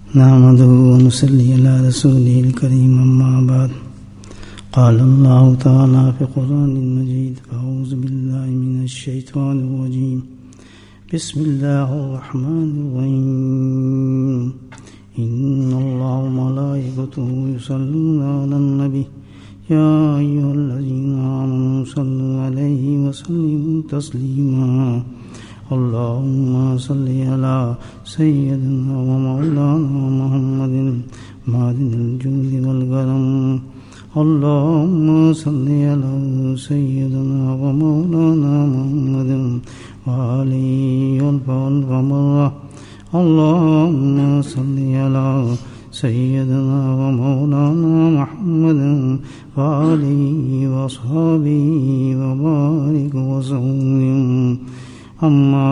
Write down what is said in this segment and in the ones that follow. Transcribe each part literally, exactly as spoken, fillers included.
نحمده ونصلي على رسوله الكريم أما بعد قال الله تعالى في القرآن المجيد أعوذ بالله من الشيطان الرجيم بسم الله الرحمن الرحيم إن الله وملائكته يصلون على النبي يا أيها الذين آمنوا صلوا عليه وسلموا تسليما اللهم صل على سيدنا ومولانا محمد معدن الجود والكرم اللهم صل على سيدنا ومولانا محمد وآله والمرة اللهم صل على سيدنا ومولانا محمد وآله وأصحابه وبارك وسلم اما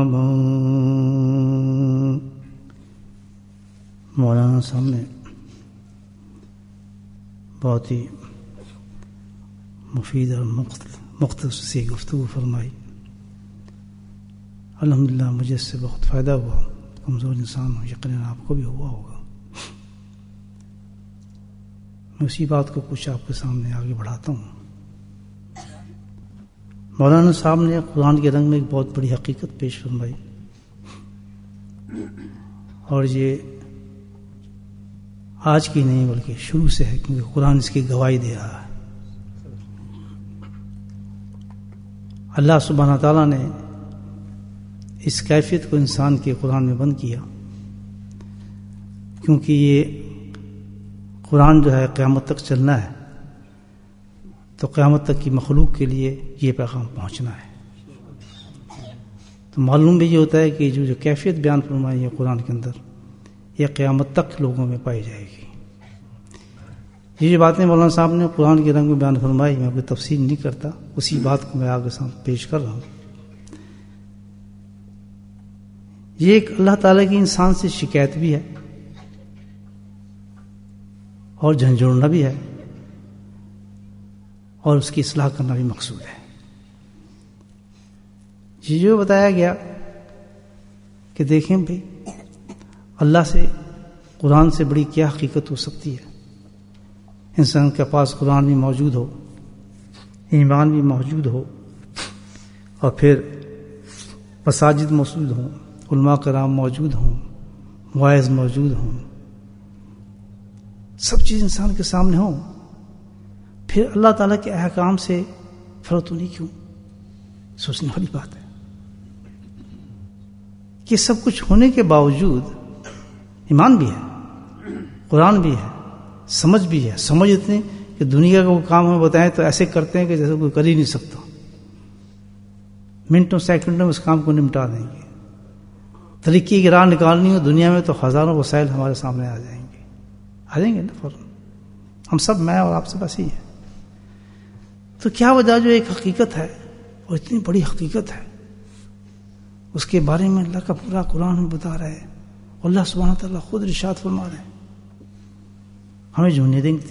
بعد. مولانا صاحب نے بہت ہی مفید اور مختصر سی گفتگو فرمائی. الحمدللہ مجھے اس سے بہت فائدہ ہوا. کمزور انسان ہوں، یقیناً آپ کو بھی ہوا ہوگا. میں اسی بات کو کچھ آپ کے سامنے آگے بڑھاتا ہوں. مولانا صاحب نے قرآن کے رنگ میں ایک بہت بڑی حقیقت پیش فرمائی، اور یہ آج کی نہیں بلکہ شروع سے ہے، کیونکہ قرآن اس کی گواہی دے رہا ہے. اللہ سبحانہ تعالیٰ نے اس کیفیت کو انسان کے قرآن میں بند کیا، کیونکہ یہ قرآن جو ہے قیامت تک چلنا ہے، تو قیامت تک کی مخلوق کے لیے یہ پیغام پہنچنا ہے. تو معلوم بھی یہ ہوتا ہے کہ جو جو کیفیت بیان فرمائی ہے قرآن کے اندر، یہ قیامت تک لوگوں میں پائی جائے گی. یہ جو باتیں مولانا صاحب نے قرآن کے رنگ میں بیان فرمائی، میں کوئی تفصیل نہیں کرتا، اسی بات کو میں آگے سامنے پیش کر رہا ہوں. یہ ایک اللہ تعالیٰ کی انسان سے شکایت بھی ہے اور جھنجھوڑنا بھی ہے، اور اس کی اصلاح کرنا بھی مقصود ہے. یہ جو بتایا گیا کہ دیکھیں بھائی، اللہ سے قرآن سے بڑی کیا حقیقت ہو سکتی ہے. انسان کے پاس قرآن بھی موجود ہو، ایمان بھی موجود ہو، اور پھر مساجد موجود ہوں، علماء کرام موجود ہوں، واعظ موجود ہوں، سب چیز انسان کے سامنے ہوں، پھر اللہ تعالیٰ کے احکام سے فرق تو نہیں کیوں؟ سوچنے والی بات ہے کہ سب کچھ ہونے کے باوجود ایمان بھی ہے، قرآن بھی ہے، سمجھ بھی ہے. سمجھ اتنی کہ دنیا کا وہ کام ہمیں بتائیں تو ایسے کرتے ہیں کہ جیسے کوئی کر ہی نہیں سکتا. منٹوں سیکنڈوں میں اس کام کو نمٹا دیں گے. طریقے کی راہ نکالنی ہو دنیا میں تو ہزاروں وسائل ہمارے سامنے آ جائیں گے آ جائیں گے نا فوراً. ہم سب، میں اور آپ سب ایسے ہی ہیں. تو کیا وجہ جو ایک حقیقت ہے اور اتنی بڑی حقیقت ہے، اس کے بارے میں اللہ کا پورا قرآن میں بتا رہا ہے. اللہ سبحانہ تعالیٰ خود ارشاد فرما رہے ہیں، ہمیں جو نہیں دیں گی.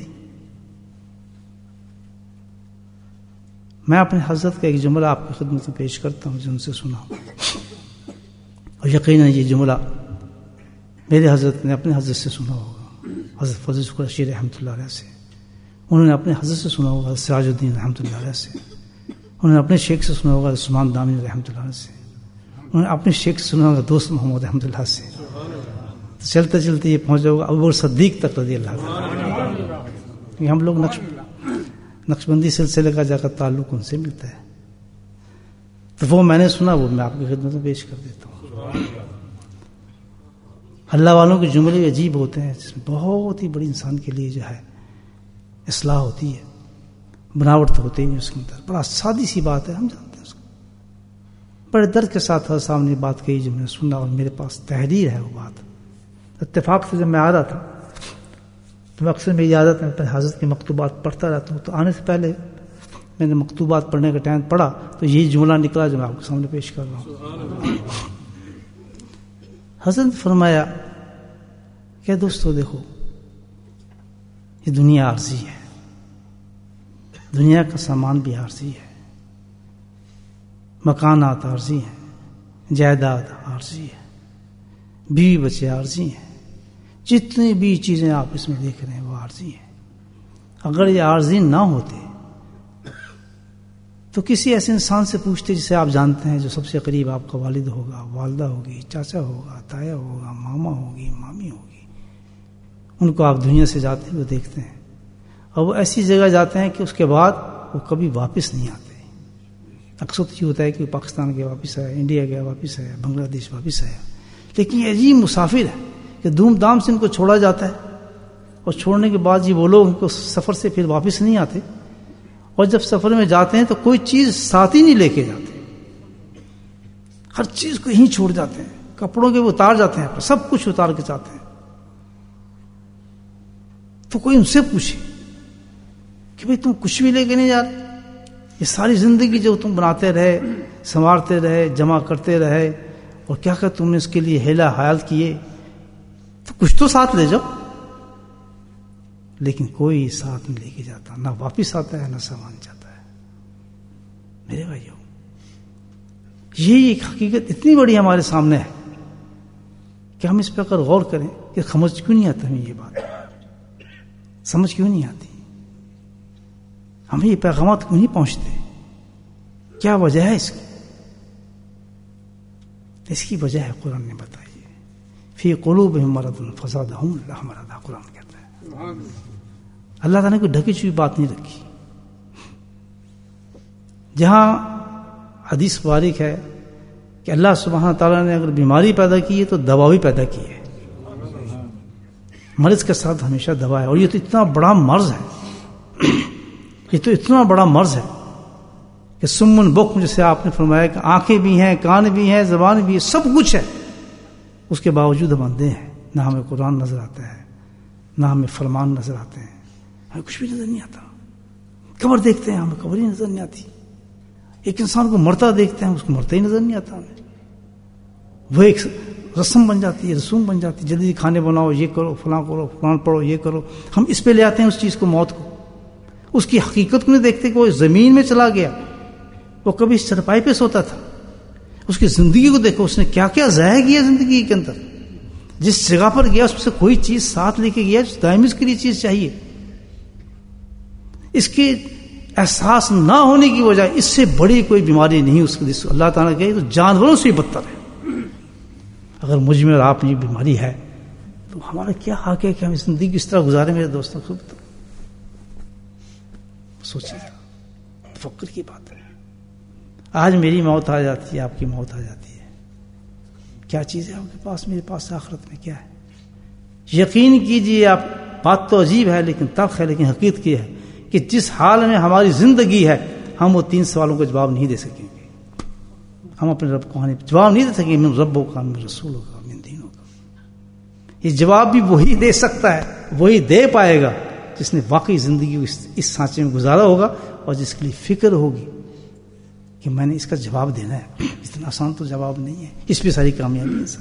میں اپنے حضرت کا ایک جملہ آپ کی خدمت میں پیش کرتا ہوں جو ان سے سنا، اور یقیناً یہ جملہ میرے حضرت نے اپنے حضرت سے سنا ہوگا، حضرت فضل قریشی رحمۃ اللہ علیہ سے. انہوں نے اپنے حضرت سے سنا ہوگا سراج الدین رحمۃ اللہ علیہ سے. انہوں نے اپنے شیخ سے سنا ہوگا عثمان دامنی رحمۃ اللہ علیہ سے. انہوں نے اپنے شیخ سے سنا ہوگا دوست محمد رحمۃ اللہ سے. چلتے چلتے یہ پہنچ جائے گا ابو صدیق تک رضی اللہ عنہ. ہم لوگ نقش نقش بندی سلسلے کا جا کر تعلق ان سے ملتا ہے. تو وہ میں نے سنا، وہ میں آپ کی خدمت میں پیش کر دیتا ہوں. اللہ والوں کے جملے عجیب ہوتے ہیں، جس میں بہت ہی بڑی انسان کے لیے جو ہے اصلاح ہوتی ہے. بناوٹ تو ہوتی نہیں اس کے اندر، بڑا سادی سی بات ہے، ہم جانتے ہیں اس کو. بڑے درد کے ساتھ ہر سامنے بات کہی جو میں نے سنا، اور میرے پاس تحریر ہے وہ بات. اتفاق سے جب میں آ رہا تھا تو اکثر میری عادت ہے اپنے حضرت کی مکتوبات پڑھتا رہتا ہوں. تو آنے سے پہلے میں نے مکتوبات پڑھنے کا ٹائم پڑھا تو یہی جملہ نکلا جو میں آپ کے سامنے پیش کر رہا ہوں. حضرت نے فرمایا کہ دوستو دیکھو، یہ دنیا عارضی ہے، دنیا کا سامان بھی عارضی ہے، مکانات عارضی ہیں، جائیداد عارضی ہے، بیوی بچے عارضی ہیں، جتنی بھی چیزیں آپ اس میں دیکھ رہے ہیں وہ عارضی ہیں. اگر یہ عارضی نہ ہوتے تو کسی ایسے انسان سے پوچھتے جسے آپ جانتے ہیں، جو سب سے قریب آپ کا والد ہوگا، والدہ ہوگی، چاچا ہوگا، تایا ہوگا، ماما ہوگی، مامی ہوگی. ان کو آپ دنیا سے جاتے ہوئے دیکھتے ہیں اور وہ ایسی جگہ جاتے ہیں کہ اس کے بعد وہ کبھی واپس نہیں آتے. اکثر یہ ہوتا ہے کہ پاکستان گیا واپس آیا، انڈیا گیا واپس آیا، بنگلہ دیش واپس آیا، لیکن یہ عجیب مسافر ہے کہ دھوم دھام سے ان کو چھوڑا جاتا ہے اور چھوڑنے کے بعد یہ وہ لوگ ان کو سفر سے پھر واپس نہیں آتے، اور جب سفر میں جاتے ہیں تو کوئی چیز ساتھ ہی نہیں لے کے جاتے، ہر چیز کو یہیں چھوڑ جاتے ہیں. کپڑوں کے وہ اتار جاتے ہیں، سب کچھ اتار کے جاتے ہیں. تو کوئی ان سے پوچھے کہ بھئی تم کچھ بھی لے کے نہیں جا رہے؟ یہ ساری زندگی جو تم بناتے رہے، سنوارتے رہے، جمع کرتے رہے، اور کیا کہ تم نے اس کے لیے ہیلا حیال کیے، تو کچھ تو ساتھ لے جاؤ. لیکن کوئی ساتھ نہیں لے کے جاتا، نہ واپس آتا ہے نہ سامان جاتا ہے. میرے بھائیو، یہ ایک حقیقت اتنی بڑی ہمارے سامنے ہے کہ ہم اس پہ اگر غور کریں کہ سمجھ کیوں نہیں آتا ہمیں یہ بات، سمجھ کیوں نہیں آتی، ہمیں یہ پیغامات کیوں نہیں پہنچتے، کیا وجہ ہے اس کی؟ اس کی وجہ ہے قرآن نے بتائی ہے. فی قلوبہم مرض فزادہم اللہ مرضا، قرآن کہتا ہے. اللہ تعالیٰ نے کوئی ڈھکی چھپی بات نہیں رکھی. جہاں حدیث مبارک ہے کہ اللہ سبحانہ تعالیٰ نے اگر بیماری پیدا کی ہے تو دوا بھی پیدا کی ہے. مرض کے ساتھ ہمیشہ دوا ہے، اور یہ تو اتنا بڑا مرض ہے، یہ تو اتنا بڑا مرض ہے کہ سمن بکم، جیسے آپ نے فرمایا کہ آنکھیں بھی ہیں، کان بھی ہیں، زبان بھی ہے، سب کچھ ہے، اس کے باوجود ہم اندھے ہیں. نہ ہمیں قرآن نظر آتا ہے، نہ ہمیں فرمان نظر آتے ہیں، ہمیں کچھ بھی نظر نہیں آتا. قبر دیکھتے ہیں، ہمیں قبر ہی نظر نہیں آتی. ایک انسان کو مرتا دیکھتے ہیں، اس کو مرتا ہی نظر نہیں آتا ہمیں. وہ ایک رسم بن جاتی ہے، رسوم بن جاتی ہے، جلدی کھانے بناؤ، یہ کرو، فلاں کرو، فلاں پڑھو، یہ کرو. ہم اس پہ لے آتے ہیں اس چیز کو، موت کو. اس کی حقیقت کو نہیں دیکھتے کہ وہ زمین میں چلا گیا، وہ کبھی چرپائی پہ سوتا تھا. اس کی زندگی کو دیکھو، اس نے کیا کیا ضائع کیا زندگی کے اندر. جس جگہ پر گیا اس میں سے کوئی چیز ساتھ لے کے گیا جو دائمی اس کے لیے چیز چاہیے. اس کے احساس نہ ہونے کی وجہ اس سے بڑی کوئی بیماری نہیں اس کے لیے. اللہ تعالیٰ کہے تو جانوروں سے بدتر ہے. اگر مجھ میں اور آپ میں یہ بیماری ہے تو ہمارا کیا حق ہے کہ ہم زندگی اس طرح گزارے؟ میرے دوستوں کو سوچیے، تفکر کی بات ہے. آج میری موت آ جاتی ہے، آپ کی موت آ جاتی ہے، کیا چیز ہے آپ کے پاس؟ میرے پاس آخرت میں کیا ہے؟ یقین کیجئے، آپ بات تو عجیب ہے لیکن تلخ ہے، لیکن حقیقت یہ ہے کہ جس حال میں ہماری زندگی ہے ہم وہ تین سوالوں کا جواب نہیں دے سکیں گے. ہم اپنے رب کو جواب نہیں دے سکیں گے، من ربوں کا، من رسولوں کا، من دینوں کا. یہ جواب بھی وہی دے سکتا ہے، وہی دے پائے گا جس نے واقعی زندگی کو اس, اس سانچے میں گزارا ہوگا اور جس کے لیے فکر ہوگی کہ میں نے اس کا جواب دینا ہے. اتنا آسان تو جواب نہیں ہے، اس پہ ساری کامیابی ہے. سر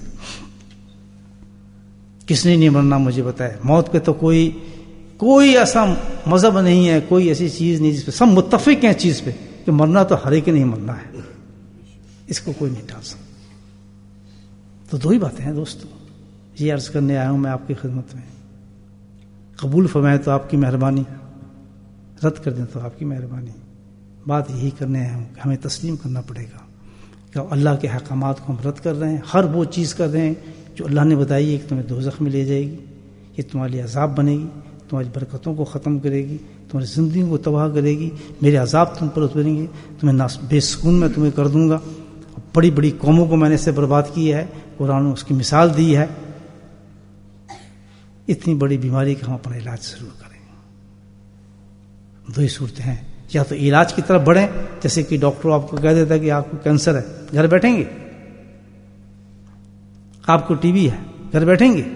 کس نے نہیں مرنا مجھے بتایا. موت پہ تو کوئی کوئی ایسا مذہب نہیں ہے، کوئی ایسی چیز نہیں جس پہ سب متفق ہیں چیز پہ کہ مرنا تو ہر ایک نہیں مرنا ہے. اس کو کوئی نہیں ٹال سکتا. تو دو ہی باتیں ہیں دوستو، یہ عرض کرنے آیا ہوں میں آپ کی خدمت میں. قبول فرمائے تو آپ کی مہربانی، رد کر دیں تو آپ کی مہربانی. بات یہی کرنے آیا ہوں کہ ہمیں تسلیم کرنا پڑے گا کہ اللہ کے احکامات کو ہم رد کر رہے ہیں. ہر وہ چیز کر رہے ہیں جو اللہ نے بتائی ہے کہ تمہیں دوزخ میں لے جائے گی، یہ تمہارے لیے عذاب بنے گی، تمہاری برکتوں کو ختم کرے گی، تمہاری زندگی کو تباہ کرے گی، میرے عذاب تم پر اتریں گے، تمہیں بے سکون میں تمہیں کر دوں گا. بڑی بڑی قوموں کو میں نے اس سے برباد کیا ہے، قرآن نے اس کی مثال دی ہے. اتنی بڑی بیماری کا ہم اپنا علاج ضرور کریں. دو ہی صورتیں ہیں، یا تو علاج کی طرف بڑھیں، جیسے کہ ڈاکٹر آپ کو کہہ دیتا ہے کہ آپ کو کینسر ہے، گھر بیٹھیں گے. آپ کو ٹی بی ہے، گھر بیٹھیں گے.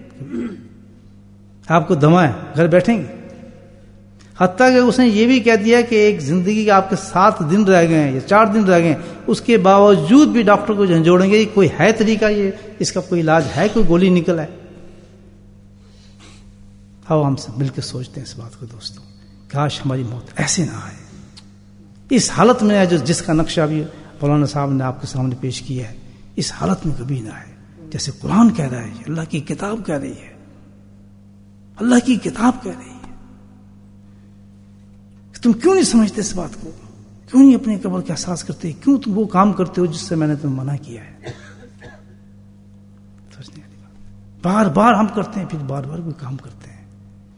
آپ کو دما ہے، گھر بیٹھیں گے. حتیٰ کہ اس نے یہ بھی کہہ دیا کہ ایک زندگی کے آپ کے سات دن رہ گئے ہیں یا چار دن رہ گئے ہیں، اس کے باوجود بھی ڈاکٹر کو جھنجھوڑیں گے. کوئی ہے طریقہ، یہ اس کا کوئی علاج ہے، کوئی گولی نکل ہے؟ اب ہم سب مل کے سوچتے ہیں اس بات کو دوستوں، کاش ہماری موت ایسے نہ آئے، اس حالت میں ہے جو جس کا نقشہ بھی مولانا صاحب نے آپ کے سامنے پیش کیا ہے، اس حالت میں کبھی نہ آئے. جیسے قرآن کہہ رہا ہے، اللہ کی کتاب کہہ رہی ہے. اللہ کی کتاب کہہ رہی ہے. تم کیوں نہیں سمجھتے اس بات کو؟ کیوں نہیں اپنے قبر کا احساس کرتے؟ کیوں تم وہ کام کرتے ہو جس سے میں نے تمہیں منع کیا ہے؟ بار بار ہم کرتے ہیں، پھر بار بار کوئی کام کرتے ہیں.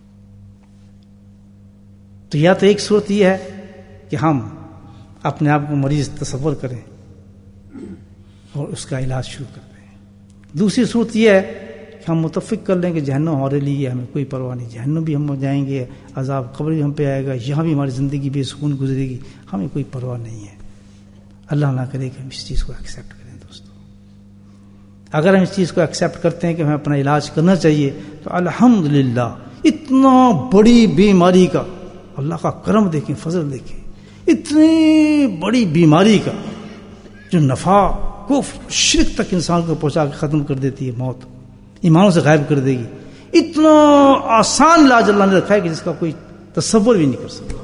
تو یا تو ایک صورت یہ ہے کہ ہم اپنے آپ کو مریض تصور کریں اور اس کا علاج شروع کر دیں. دوسری صورت یہ ہے کہ ہم متفق کر لیں کہ جہنم ہمارے لیے، ہمیں کوئی پرواہ نہیں، جہنم بھی ہم جائیں گے، عذاب قبر بھی ہم پہ آئے گا، یہاں بھی ہماری زندگی بے سکون گزرے گی، ہمیں کوئی پرواہ نہیں ہے. اللہ نہ کرے کہ ہم اس چیز کو ایکسیپٹ کریں. دوستو اگر ہم اس چیز کو ایکسیپٹ کرتے ہیں کہ ہمیں اپنا علاج کرنا چاہیے تو الحمدللہ اتنا بڑی بیماری کا اللہ کا کرم دیکھیں، فضل دیکھیں، اتنی بڑی بیماری کا جو نفع کفر شرک تک انسان کو پہنچا کے ختم کر دیتی ہے، موت ایمانوں سے غائب کر دے گی، اتنا آسان علاج اللہ نے رکھا ہے کہ جس کا کوئی تصور بھی نہیں کر سکتا.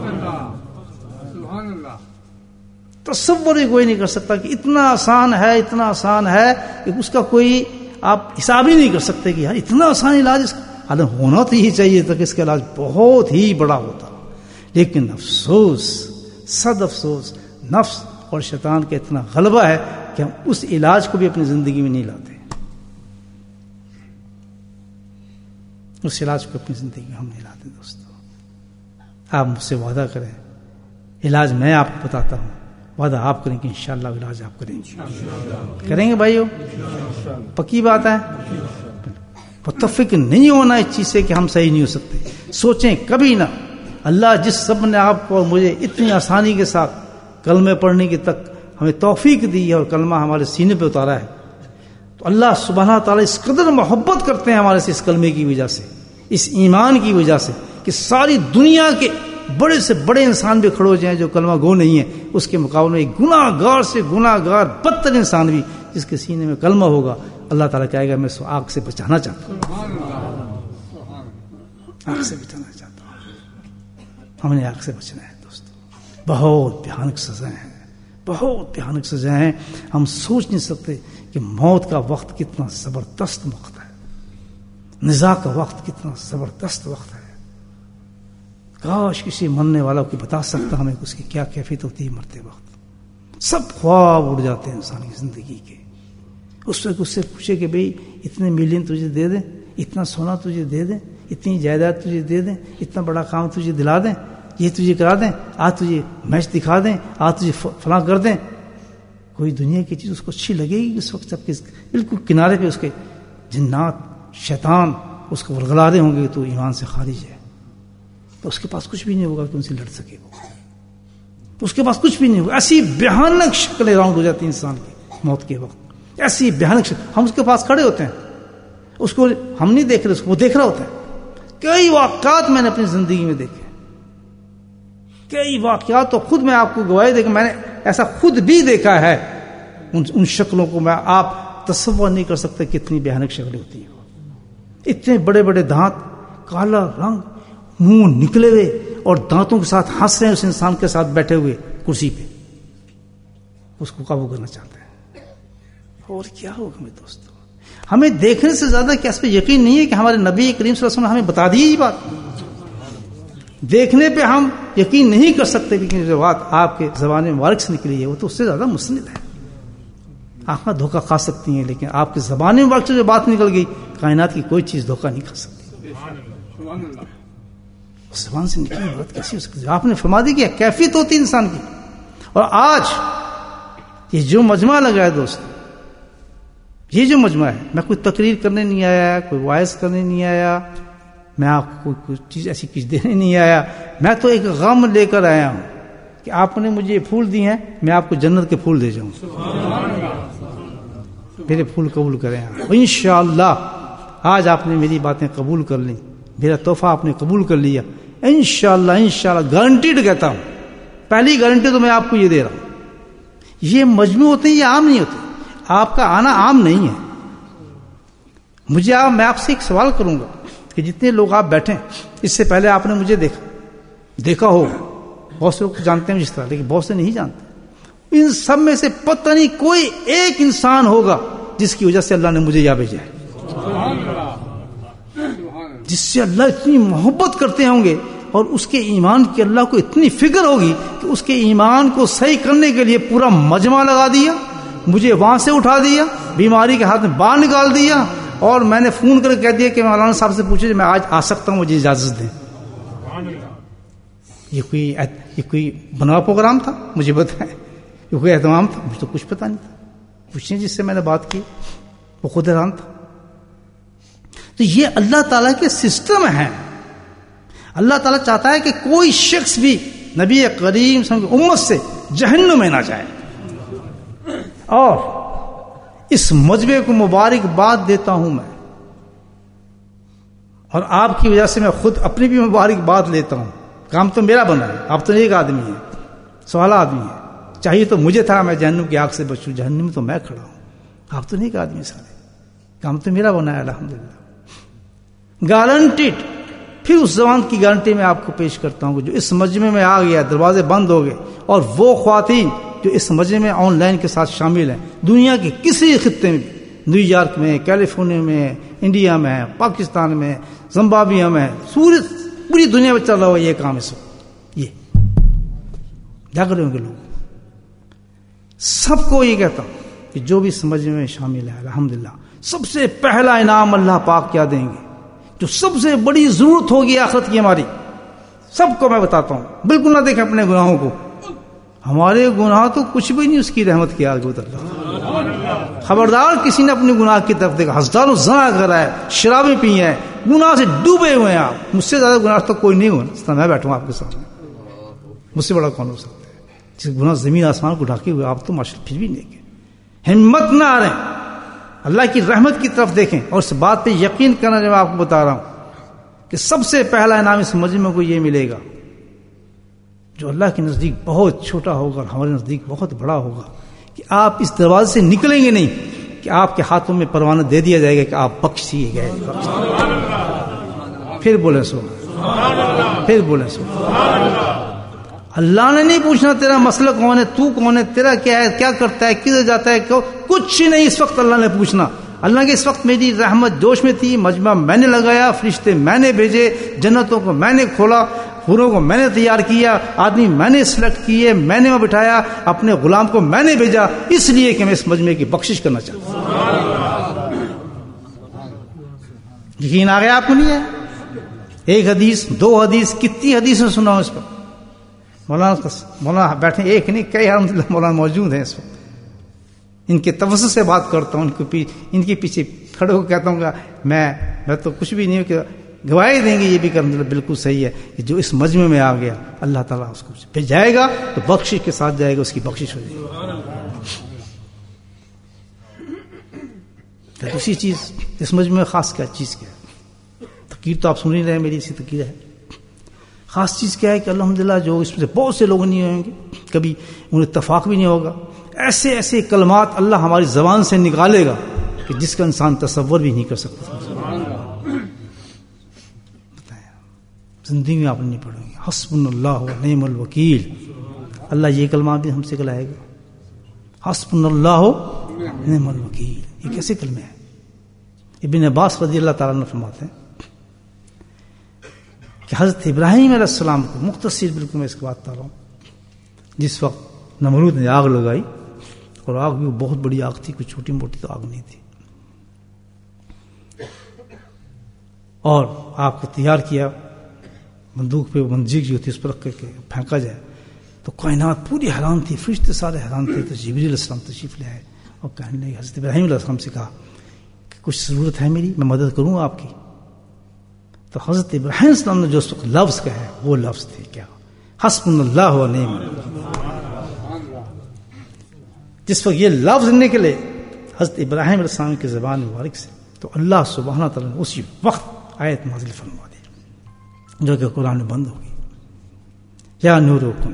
تصور بھی کوئی نہیں کر سکتا کہ اتنا آسان ہے، اتنا آسان ہے کہ اس کا کوئی آپ حساب ہی نہیں کر سکتے کہ یار اتنا آسان علاج اس کا حالانکہ ہونا تو یہی چاہیے تھا کہ اس کا علاج بہت ہی بڑا ہوتا. لیکن افسوس، صد افسوس، نفس اور شیطان کا اتنا غلبہ ہے کہ ہم اس علاج کو بھی اپنی زندگی میں نہیں لاتے. اس علاج کو اپنی زندگی میں ہم نہیں لاتے. دوستو آپ مجھ سے وعدہ کریں، علاج میں آپ کو بتاتا ہوں، وعدہ آپ کریں کہ انشاءاللہ علاج آپ کریں گے. کریں گے بھائیو؟ پکی بات ہے. متفق نہیں ہونا اس چیز سے کہ ہم صحیح نہیں ہو سکتے. سوچیں کبھی نہ، اللہ جس سب نے آپ کو اور مجھے اتنی آسانی کے ساتھ کلمے پڑھنے کی تک ہمیں توفیق دی ہے اور کلمہ ہمارے سینے پہ اتارا ہے، تو اللہ سبحانہ تعالیٰ اس قدر محبت کرتے ہیں ہمارے سے اس کلمے کی وجہ سے، اس ایمان کی وجہ سے، کہ ساری دنیا کے بڑے سے بڑے انسان بھی کھڑے ہو جائیں جو کلمہ گو نہیں ہے، اس کے مقابلے میں ایک گناہ گار سے گناہ گار بدتر انسان بھی جس کے سینے میں کلمہ ہوگا، اللہ تعالیٰ کہے گا میں اس آگ سے بچانا چاہتا ہوں، آگ سے بچانا چاہتا ہوں. ہم نے آگ سے بچنا ہے دوستو. بہت بھیانک سزائیں ہیں، بہت بھیانک سزائیں ہیں. ہم سوچ نہیں سکتے کہ موت کا وقت کتنا زبردست وقت ہے، نزاع کا وقت کتنا زبردست وقت ہے. کاش کسی مرنے والا کو بتا سکتا ہمیں اس کی کیا کیفیت ہوتی ہے مرتے وقت. سب خواب اڑ جاتے ہیں انسان کی زندگی کے. اس وقت اس سے پوچھے کہ بھئی اتنے ملین تجھے دے دیں، اتنا سونا تجھے دے دیں، اتنی جائیداد تجھے دے دیں، اتنا بڑا کام تجھے دلا دیں، یہ تجھے کرا دیں، آج تجھے میچ دکھا دیں، آج تجھے فلاں کر دیں. کوئی دنیا کی چیز اس کو اچھی لگے گی اس وقت؟ جب کہ بالکل کنارے پہ اس کے جنات شیطان اس کو ورغلا رہے ہوں گے تو ایمان سے خارج ہے، تو اس کے پاس کچھ بھی نہیں ہوگا کہ ان سے لڑ سکے. وہ اس کے پاس کچھ بھی نہیں ہوگا. ایسی بھیانک شکلیں راؤنڈ ہو جاتی ہیں انسان کی موت کے وقت، ایسی بھیانک شکل. ہم اس کے پاس کھڑے ہوتے ہیں، اس کو ہم نہیں دیکھ رہے، اس کو وہ دیکھ رہا ہوتا ہے. کئی واقعات میں نے اپنی زندگی میں دیکھے، کئی واقعات تو خود میں آپ کو گواہی دے کہ میں نے ایسا خود بھی دیکھا ہے. ان ان شکلوں کو میں آپ تصور نہیں کر سکتے کتنی بھیانک شکلیں ہوتی ہیں. اتنے بڑے بڑے دانت، کالا رنگ، منہ نکلے ہوئے اور دانتوں کے ساتھ ہنس رہے ہیں اس انسان کے ساتھ بیٹھے ہوئے کرسی پہ، اس کو قابو کرنا چاہتے ہیں. اور کیا ہوگا میرے دوستو؟ ہمیں دیکھنے سے زیادہ کیا اس پہ یقین نہیں ہے کہ ہمارے نبی کریم صلی اللہ علیہ وسلم نے ہمیں بتا دی یہ بات؟ دیکھنے پہ ہم یقین نہیں کر سکتے، لیکن جو بات آپ کے زبان مبارک سے نکلی ہے وہ تو اس سے زیادہ مستند ہے. آنکھیں دھوکہ کھا سکتی ہیں، لیکن آپ کے زبان مبارک سے جو بات نکل گئی، کائنات کی کوئی چیز دھوکہ نہیں کھا سکتی. اس زبان سے نکلی بات کیسی ہو سکتی؟ آپ نے فرما دی کہ کیفیت ہوتی انسان کی. اور آج یہ جو مجمع لگا ہے دوست، یہ جو مجمع ہے، میں کوئی تقریر کرنے نہیں آیا، کوئی وائز کرنے نہیں آیا، میں آپ کو کوئی چیز ایسی کچھ دینے نہیں آیا. میں تو ایک غم لے کر آیا ہوں کہ آپ نے مجھے یہ پھول دی ہیں، میں آپ کو جنت کے پھول دے جاؤں. میرے پھول قبول کریں. انشاءاللہ آج آپ نے میری باتیں قبول کر لیں، میرا تحفہ آپ نے قبول کر لیا. انشاءاللہ انشاءاللہ گارنٹیڈ کہتا ہوں، پہلی گارنٹی تو میں آپ کو یہ دے رہا ہوں. یہ مجموع ہوتے ہیں، یہ عام نہیں ہوتے. آپ کا آنا عام نہیں ہے. مجھے آپ میں آپ سے ایک سوال کروں گا کہ جتنے لوگ آپ بیٹھے اس سے پہلے آپ نے مجھے دیکھا دیکھا ہو، بہت سے لوگ جانتے ہیں جس طرح، لیکن بہت سے نہیں جانتے. ان سب میں سے پتہ نہیں کوئی ایک انسان ہوگا جس کی وجہ سے اللہ نے مجھے یہاں بھیجا ہے. جس سے اللہ اتنی محبت کرتے ہوں گے اور اس کے ایمان کی اللہ کو اتنی فکر ہوگی کہ اس کے ایمان کو صحیح کرنے کے لیے پورا مجمع لگا دیا، مجھے وہاں سے اٹھا دیا، بیماری کے ہاتھ میں باہر نکال دیا، اور میں نے فون کر کہہ دیا کہ مولانا صاحب سے پوچھے میں آج آ سکتا ہوں، مجھے اجازت دیں۔ یہ کوئی یہ کوئی بنا پروگرام تھا؟ مجھے بتائیں، یہ کوئی اہتمام تھا؟ مجھے تو کچھ پتا نہیں تھا۔ پوچھیں جس سے میں نے بات کی، وہ خود حیران تھا۔ تو یہ اللہ تعالیٰ کے سسٹم ہیں۔ اللہ تعالیٰ چاہتا ہے کہ کوئی شخص بھی نبی کریم صلی اللہ علیہ وسلم کی امت سے جہنم میں نہ جائے، اور اس مجمع کو مبارکباد دیتا ہوں میں، اور آپ کی وجہ سے میں خود اپنی بھی مبارکباد لیتا ہوں۔ کام تو میرا بنا ہے، آپ تو ایک آدمی ہیں، سوالہ آدمی ہے، چاہیے تو مجھے تھا میں جہنم کی آگ سے بچوں، جہنم میں تو میں کھڑا ہوں، آپ تو نہیں ایک آدمی سارے، کام تو میرا بنا ہے الحمدللہ، گارنٹیڈ۔ پھر اس زبان کی گارنٹی میں آپ کو پیش کرتا ہوں کہ جو اس مجمع میں آ گیا، دروازے بند ہو گئے، اور وہ خواتین جو اس مجمع میں آن لائن کے ساتھ شامل ہیں، دنیا کے کسی خطے میں بھی، نیو یارک میں، کیلیفورنیا میں، انڈیا میں، پاکستان میں، زمبابوے میں، سورج پوری دنیا میں چل رہا ہوا یہ کام، اس وقت یہ جاگ رہے ہوں گے لوگ۔ سب کو یہ کہتا ہوں کہ جو بھی اس مجمع میں شامل ہے الحمدللہ، سب سے پہلا انعام اللہ پاک کیا دیں گے، جو سب سے بڑی ضرورت ہوگی آخرت کی ہماری، سب کو میں بتاتا ہوں۔ بالکل نہ دیکھیں اپنے گناہوں کو، ہمارے گناہ تو کچھ بھی نہیں اس کی رحمت کی آگے اتر رہا۔ خبردار کسی نے اپنے گناہ کی طرف دیکھا، ہزاروں زنا کرا ہے، شرابیں پی ہیں، گناہ سے ڈوبے ہوئے ہیں آپ۔ مجھ سے زیادہ گناہ تو کوئی نہیں ہوا، اس طرح میں بیٹھوں آپ کے سامنے، مجھ سے بڑا کون ہو سکتا ہے؟ جس گناہ زمین آسمان کو ڈھاکے ہوئے آپ تو ماشاءاللہ پھر بھی نہیں گئے، ہمت نہ آ رہے، اللہ کی رحمت کی طرف دیکھیں، اور اس بات پہ یقین کرنا جو میں آپ کو بتا رہا ہوں کہ سب سے پہلا انعام اس مجمع کو یہ ملے گا جو اللہ کے نزدیک بہت چھوٹا ہوگا اور ہمارے نزدیک بہت بڑا ہوگا، کہ آپ اس دروازے سے نکلیں گے نہیں کہ آپ کے ہاتھوں میں پروانہ دے دیا جائے گا کہ آپ بخش دیے گئے۔ پھر بولیں سو، پھر بولیں سو، اللہ نے نہیں پوچھنا تیرا مسئلہ کون ہے، تو کون ہے، تیرا کیا ہے، کیا کرتا ہے، کدھر جاتا ہے، کچھ نہیں اس وقت اللہ نے پوچھنا۔ اللہ کے اس وقت میری رحمت جوش میں تھی، مجمع میں نے لگایا، فرشتے میں نے بھیجے، جنتوں کو میں نے کھولا، حوروں کو میں نے تیار کیا، آدمی میں نے سلیکٹ کیے، میں نے وہاں بٹھایا، اپنے غلام کو میں نے بھیجا، اس لیے کہ میں اس مجمع کی بخشش کرنا چاہتا ہوں۔ یقین آ گیا آپ کو؟ نہیں ہے؟ ایک حدیث، دو حدیث، کتنی حدیثیں سنا ہوں اس پر؟ مولانا مولانا بیٹھے، ایک نہیں کئی الحمدللہ مولانا موجود ہیں اس وقت، ان کے توسط سے بات کرتا ہوں، ان کے ان کے پیچھے کھڑے ہو کہتا ہوں گا میں میں تو کچھ بھی نہیں ہوں، کہ گواہی دیں گے یہ بھی کرنا بالکل صحیح ہے کہ جو اس مجمع میں آ گیا اللہ تعالیٰ اس کو پھر جائے گا تو بخشش کے ساتھ جائے گا، اس کی بخشش ہو جائے گی۔ دوسری چیز اس مجمع میں خاص کیا چیز کیا ہے؟ تقریر تو آپ سن ہی رہے ہیں، میری اسی تقریر ہے۔ خاص چیز کیا ہے کہ الحمدللہ جو اس میں سے بہت سے لوگ نہیں ہوں گے، کبھی انہیں اتفاق بھی نہیں ہوگا، ایسے ایسے کلمات اللہ ہماری زبان سے نکالے گا کہ جس کا انسان تصور بھی نہیں کر سکتا۔ زندگی میں آپ نہیں پڑھیں گے حسبنا اللہ و نعم الوکیل، اللہ یہ کلمات بھی ہم سے کہلائے گا، حسبنا اللہ و نعم الوکیل۔ یہ کیسے کلمے ہیں؟ ابن عباس رضی اللہ تعالیٰ عنہ فرماتے ہیں کہ حضرت ابراہیم علیہ السلام کو، مختصر بالکل میں اس کی بات کر رہا ہوں، جس وقت نمرود نے آگ لگائی، اور آگ بھی بہت بڑی آگ تھی، کوئی چھوٹی موٹی تو آگ نہیں تھی، اور آگ کو تیار کیا، بندوق پہ بندوق جو تھی اس پر رکھ کر کے پھینکا جائے، تو کائنات پوری حیران تھی، فرشتے سارے حیران تھے۔ تو جبریل علیہ السلام تشریف لے آئے اور کہنے لگے، حضرت ابراہیم علیہ السلام سے کہا کہ کچھ ضرورت ہے میری، میں مدد کروں آپ کی؟ تو حضرت ابراہیم علیہ السلام نے جو اس وقت لفظ کہا ہے وہ لفظ تھے کیا؟ حسبنا اللہ و نعم الوکیل۔ جس وقت یہ لفظ نکلے حضرت ابراہیم علیہ السلام کی زبان مبارک سے، تو اللہ سبحانہ تعالیٰ نے اسی وقت آیت نازل فرما دی جو کہ قرآن میں بند ہوگی، یا نورکم،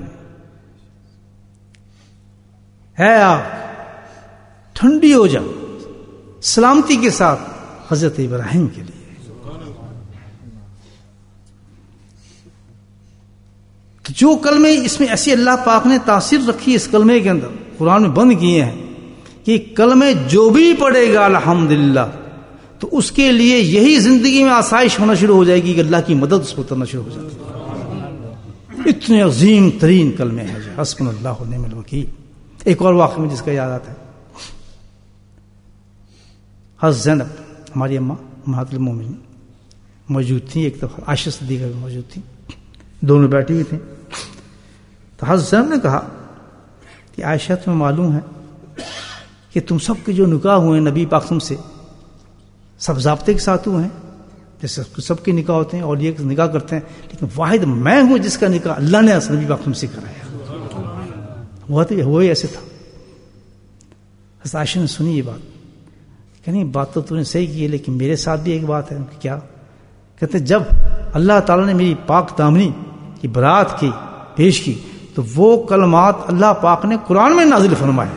ہے آپ ٹھنڈی ہو جاؤ سلامتی کے ساتھ حضرت ابراہیم کے لیے۔ جو کلمے اس میں ایسی اللہ پاک نے تاثیر رکھی اس کلمے کے اندر، قرآن میں بند کیے ہیں کہ کلمے جو بھی پڑھے گا الحمدللہ تو اس کے لیے یہی زندگی میں آسائش ہونا شروع ہو جائے گی کہ اللہ کی مدد اس پر اترنا شروع ہو جاتی ہے. اتنے عظیم ترین کلمے ہیں جو حسبنا اللہ و نعم الوکیل. ایک اور واقعہ میں جس کا یاد آتا ہے، حضرت زینب ہماری اماں امہات المومنین موجود تھیں، ایک دفعہ عائشہ صدیقہ بھی موجود تھیں، دونوں بیٹھی ہوئی تھیں. تو حضرت زینب نے کہا کہ عائشہ تمہیں معلوم ہے کہ تم سب کے جو نکاح ہوئے ہیں نبی پاک سے سب ضابطے کے ساتھ ہوئے ہیں، جیسے سب کے نکاح ہوتے ہیں اور یہ نکاح کرتے ہیں، لیکن واحد میں ہوں جس کا نکاح اللہ نے نبی پاک سے کرایا. وہ تو وہی ایسے تھا. حضرت عائشہ نے سنی یہ بات کہ نہیں بات تو تم نے صحیح کی ہے، لیکن میرے ساتھ بھی ایک بات ہے. کیا؟ کہتے جب اللہ تعالیٰ نے میری پاک دامنی کی برات کی پیش کی تو وہ کلمات اللہ پاک نے قرآن میں نازل فرمائے.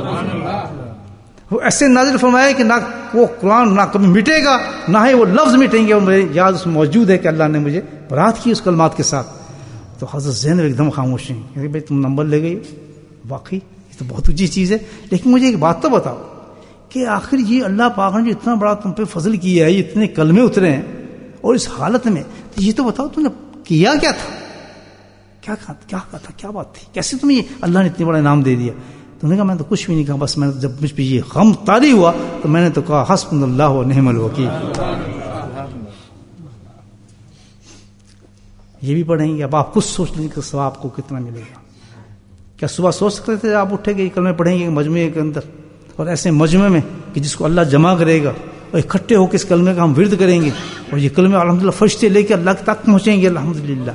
وہ ایسے نازل فرمائے کہ نہ وہ قرآن نہ کبھی مٹے گا نہ ہی وہ لفظ مٹیں گے، اور میرے یاد اس میں موجود ہے کہ اللہ نے مجھے برات کی اس کلمات کے ساتھ. تو حضرت زینب ایک دم خاموش ہیں کہ بھائی تم نمبر لے گئی، واقعی یہ تو بہت اونچی چیز ہے، لیکن مجھے ایک بات تو بتاؤ کہ آخر یہ اللہ پاک نے جو اتنا بڑا تم پہ فضل کیا ہے، اتنے کلمے اترے ہیں اور اس حالت میں، تو یہ تو بتاؤ تم نے کیا کیا تھا، کیا کیا کیا تھا، کیا بات تھی، کیسے تمہیں یہ اللہ نے اتنا بڑا انعام دے دیا؟ تو نے کہا میں نے تو کچھ بھی نہیں کہا، بس میں نے جب مجھ پہ یہ غم طاری ہوا تو میں نے تو کہا حسبنا اللہ و نعم الوکیل. یہ بھی پڑھیں گے. اب آپ کچھ سوچ لیں کہ ثواب کو کتنا ملے گا. کیا صبح سوچ سکتے تھے آپ اٹھے گے کلمے پڑھیں گے مجمعے کے اندر، اور ایسے مجمعے میں کہ جس کو اللہ جمع کرے گا اور اکٹھے ہو کے اس کلمے کا ہم ورد کریں گے، اور یہ کلمے الحمدللہ فرشتے لے کے اللہ تک پہنچیں گے الحمدللہ.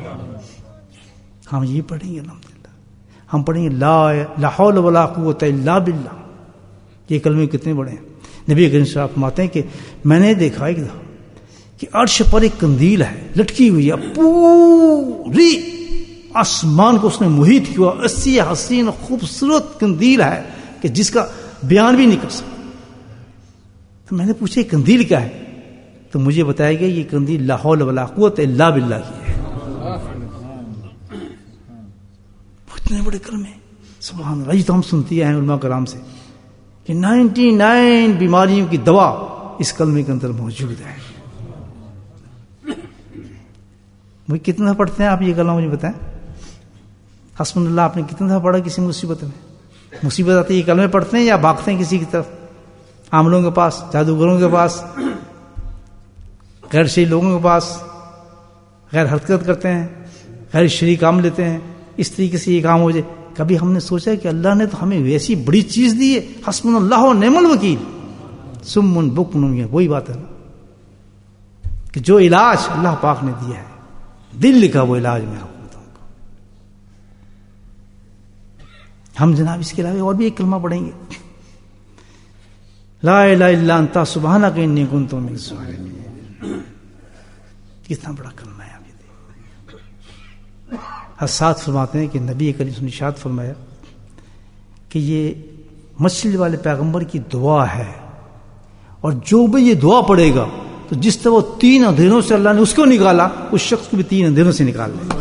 ہم یہ پڑھیں گے الحمدللہ. ہم پڑھیں گے لا لا حول ولا قوت الا باللہ. یہ کلمے کتنے بڑے ہیں. نبی کریم صلی اللہ علیہ وسلم فرماتے ہیں کہ میں نے دیکھا ایک دفعہ کہ عرش پر ایک قندیل ہے لٹکی ہوئی ہے، پوری آسمان کو اس نے محیط کیا، ایسی حسین خوبصورت قندیل ہے کہ جس کا بیان بھی نہیں کر سکتا. تو میں نے پوچھا یہ قندیل کیا ہے؟ تو مجھے بتایا گیا یہ قندیل لا حول ولا قوت الا باللہ کی ہے. اتنے بڑے کلمے سبحان اللہ. یہ تو ہم سنتی ہیں علماء کرام سے کہ نائنٹی نائن بیماریوں کی دوا اس کلمے کے اندر موجود ہے. مجھے کتنا پڑھتے ہیں آپ یہ کلمہ مجھے بتائیں. حسبنا اللہ آپ نے کتنا دفعہ پڑھا کسی مصیبت میں؟ مصیبت آتی ہے یہ کلمے پڑھتے ہیں یا بھاگتے ہیں کسی کی طرف، عاملوں کے پاس، جادوگروں کے پاس، غیر شرعی لوگوں کے پاس، غیر حرکت کرتے ہیں، غیر شرعی کام لیتے ہیں، اس طریقے سے یہ کام ہو جائے. کبھی ہم نے سوچا کہ اللہ نے تو ہمیں ویسی بڑی چیز دی ہے، حسبنا اللہ و نعم الوکیل. سم بکم، وہی بات ہے نا کہ جو علاج اللہ پاک نے دیا ہے دل لکھا وہ علاج میں آپ بتاؤں گا. ہم جناب اس کے علاوہ اور بھی ایک کلمہ پڑھیں گے لا الہ الا انت سبحانک انی کنت من الظالمین. کتنا بڑا کلمہ ہے. حساد فرماتے ہیں کہ نبی کریم صلی اللہ علیہ وسلم نے ارشاد فرمایا کہ یہ مچھلی والے پیغمبر کی دعا ہے، اور جو بھی یہ دعا پڑے گا تو جس طرح وہ تین اندھیروں سے اللہ نے اس کو نکالا اس شخص کو بھی تین اندھیروں سے نکال لے.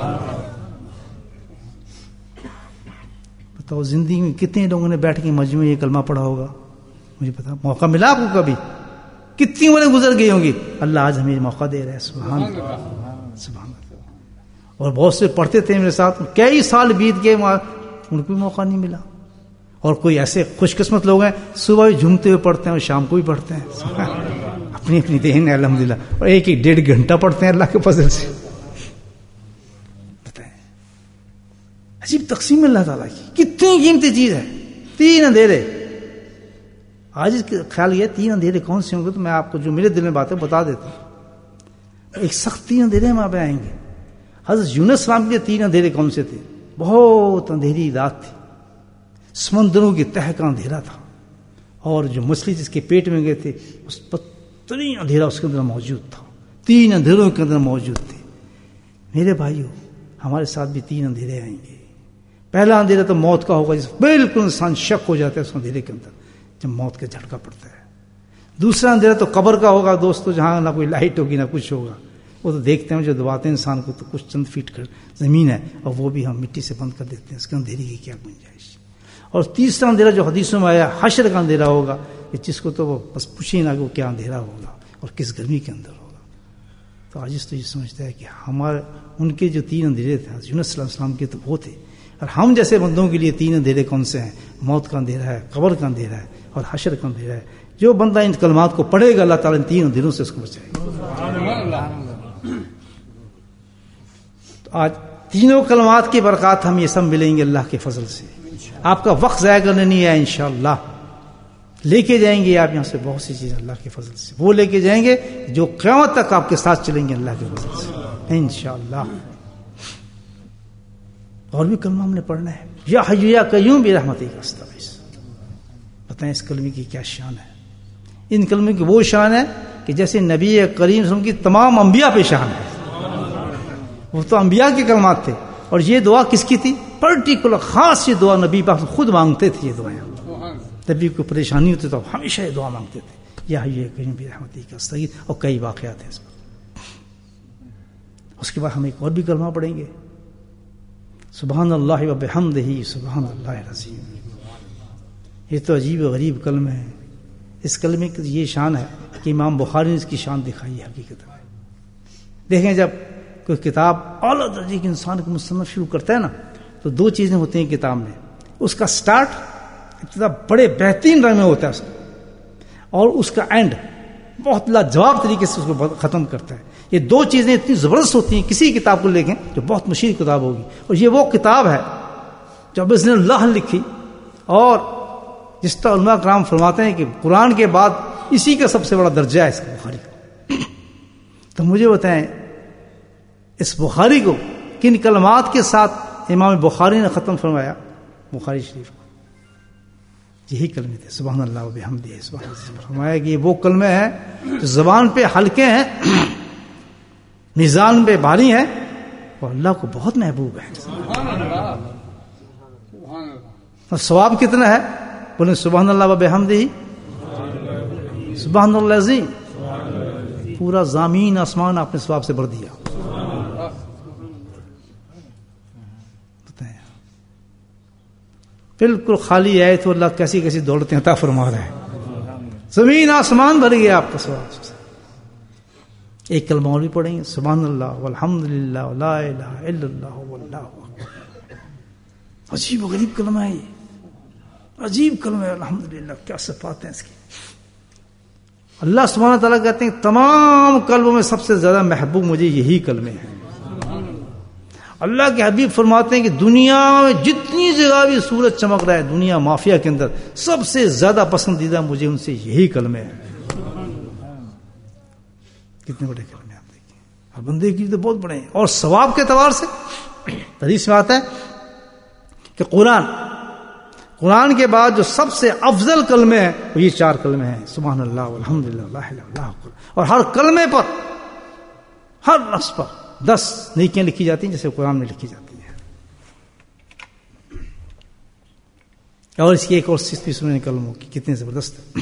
بتاؤ زندگی میں کتنے لوگوں نے بیٹھ کے مجموعے یہ کلمہ پڑھا ہوگا؟ مجھے پتا موقع ملا آپ کو کبھی؟ کتنی عمریں گزر گئی ہوں گی. اللہ آج ہمیں موقع دے رہا ہے. سبحان اللہ سبحان اللہ. اور بہت سے پڑھتے تھے میرے ساتھ، کئی سال بیت گئے ان کو بھی موقع نہیں ملا. اور کوئی ایسے خوش قسمت لوگ ہیں صبح بھی جھومتے ہوئے پڑھتے ہیں اور شام کو بھی پڑھتے ہیں. اپنی اپنی دین ہے الحمدللہ. اور ایک ایک ڈیڑھ گھنٹہ پڑھتے ہیں اللہ کے فضل سے. بتائیں عجیب تقسیم اللہ تعالیٰ کی، کتنی قیمتی چیز ہے. تین اندھیرے. آج اس کا خیال یہ تین اندھیرے کون سے ہوں گے تو میں آپ کو جو میرے دل میں باتیں بتا دیتا ہوں. ایک سخت تین اندھیرے ہم آپ آئیں گے. حضرت یونس السلام کے تین اندھیرے کون سے تھے؟ بہت اندھیری رات تھی، سمندروں کی تہہ کا اندھیرا تھا، اور جو مچھلی جس کے پیٹ میں گئے تھے اس پر تین اندھیرا اس کے اندر موجود تھا. تین اندھیروں کے اندر موجود تھے. میرے بھائیوں ہمارے ساتھ بھی تین اندھیرے آئیں گے. پہلا اندھیرا تو موت کا ہوگا، جس بالکل انسان شک ہو جاتا ہے اس اندھیرے کے اندر جب موت کا جھٹکا پڑتا ہے. دوسرا اندھیرا تو قبر کا ہوگا دوستو، جہاں نہ کوئی لائٹ ہوگی نہ کچھ ہوگا. وہ تو دیکھتے ہیں جو دباتے ہیں انسان کو تو کچھ چند فیٹ کر زمین ہے اور وہ بھی ہم مٹی سے بند کر دیتے ہیں. اس کے اندھیرے کی کیا گنجائش. اور تیسرا اندھیرا جو حدیثوں میں آیا حشر کا اندھیرا ہوگا، کہ جس کو تو وہ بس پوچھے نہ کہ وہ کیا اندھیرا ہوگا اور کس گرمی کے اندر ہوگا. تو آج اس تو یہ سمجھتا ہے کہ ہمارے ان کے جو تین اندھیرے تھے یونس صلی اللہ علیہ وسلم کے تو وہ تھے, اور ہم جیسے بندوں کے لیے تین اندھیرے کون سے ہیں؟ موت کا اندھیرا ہے, قبر کا اندھیرا ہے اور حشر کا اندھیرا ہے. جو بندہ ان کلمات کو پڑھے گا اللہ تعالیٰ ان تین اندھیروں سے اس کو بچائے گا. تو آج تینوں کلمات کی برکات ہم یہ سب ملیں گے اللہ کے فضل سے. آپ کا وقت ضائع کرنے نہیں ہے انشاءاللہ, لے کے جائیں گے آپ یہاں سے بہت سی چیزیں اللہ کے فضل سے. وہ لے کے جائیں گے جو قیامت تک آپ کے ساتھ چلیں گے اللہ کے فضل سے انشاءاللہ. اور بھی کلمہ ہم نے پڑھنا ہے, یا حی یا قیوم برحمتک استغیث. بتائیں اس کلمے کی کیا شان ہے. ان کلمے کی وہ شان ہے کہ جیسے نبی کریم صلی اللہ علیہ وسلم کی تمام انبیاء پہ شان ہے. وہ تو انبیاء کے کلمات تھے, اور یہ دعا کس کی تھی؟ پرٹیکولر خاص یہ دعا نبی پاک خود مانگتے تھے. یہ دعائیں نبی کو پریشانی ہوتی تو ہمیشہ یہ دعا مانگتے تھے, یا حی یا قیوم برحمتک استغیث. اور کئی واقعات ہیں اس پر. اس کے بعد ہم ایک اور بھی کلمہ پڑھیں گے, سبحان اللہ و بحمدہ سبحان اللہ العظیم. یہ تو عجیب و غریب کلمہ ہے. اس کلمے کی یہ شان ہے کہ امام بخاری نے اس کی شان دکھائی ہے. حقیقت میں دیکھیں, جب کوئی کتاب اعلیٰ درجے کے انسان کو مصنف شروع کرتا ہے نا, تو دو چیزیں ہوتی ہیں کتاب میں. اس کا سٹارٹ ابتدا بڑے بہترین رنگ میں ہوتا ہے اس کا, اور اس کا اینڈ بہت لاجواب طریقے سے اس کو ختم کرتا ہے. یہ دو چیزیں اتنی زبردست ہوتی ہیں. کسی کتاب کو لے کے جو بہت مشہور کتاب ہوگی, اور یہ وہ کتاب ہے جو بسم اللہ لکھی, اور جس طرح علماء کرام فرماتے ہیں کہ قرآن کے بعد اسی کا سب سے بڑا درجہ ہے اس کا, بخاری کا. تو مجھے بتائیں اس بخاری کو کن کلمات کے ساتھ امام بخاری نے ختم فرمایا؟ بخاری شریف کو یہی کلمے تھے, سبحان اللہ و بحمدہ سبحان اللہ. فرمایا کہ یہ وہ کلمے ہیں جو زبان پہ ہلکے ہیں, میزان پہ بھاری ہیں, اور اللہ کو بہت محبوب ہے. اور ثواب کتنا ہے؟ بولیں سبحان اللہ و بحمدہ سبحان اللہ العظیم. پورا زمین آسمان آپ نے ثواب سے بھر دیا. بالکل خالی ہے تو اللہ کیسی کیسی دولتیں عطا فرما رہے ہیں. زمین آسمان بھر گیا آپ کا ثواب سے. ایک کلمہ اور بھی پڑھیں گے, سبحان اللہ والحمد للہ ولا الہ الا اللہ واللہ اکبر. عجیب و غریب کلمہ ہے یہ, عجیب کلمہ ہے. الحمد للہ کیا صفات ہیں اس کی. اللہ سبحانہ تعالیٰ کہتے ہیں تمام کلموں میں سب سے زیادہ محبوب مجھے یہی کلمے ہیں. اللہ کے حبیب فرماتے ہیں کہ دنیا میں جتنی جگہ بھی سورج چمک رہا ہے دنیا مافیا کے اندر, سب سے زیادہ پسندیدہ مجھے ان سے یہی کلمے ہیں. کتنے بڑے کلمے آپ دیکھیں, اور بندے کی تو بہت بڑے ہیں. اور ثواب کے اعتبار سے حدیث میں آتا ہے کہ قرآن قرآن کے بعد جو سب سے افضل کلمے ہیں وہ یہ چار کلمے ہیں, سبحان اللہ والحمد للہ لا الہ الا اللہ. اور ہر کلمے پر, ہر لفظ پر دس نیکیاں لکھی جاتی ہیں جیسے قرآن میں لکھی جاتی ہیں. اور اس کی ایک اور صفت سنیں کلموں کی کتنے زبردست ہے.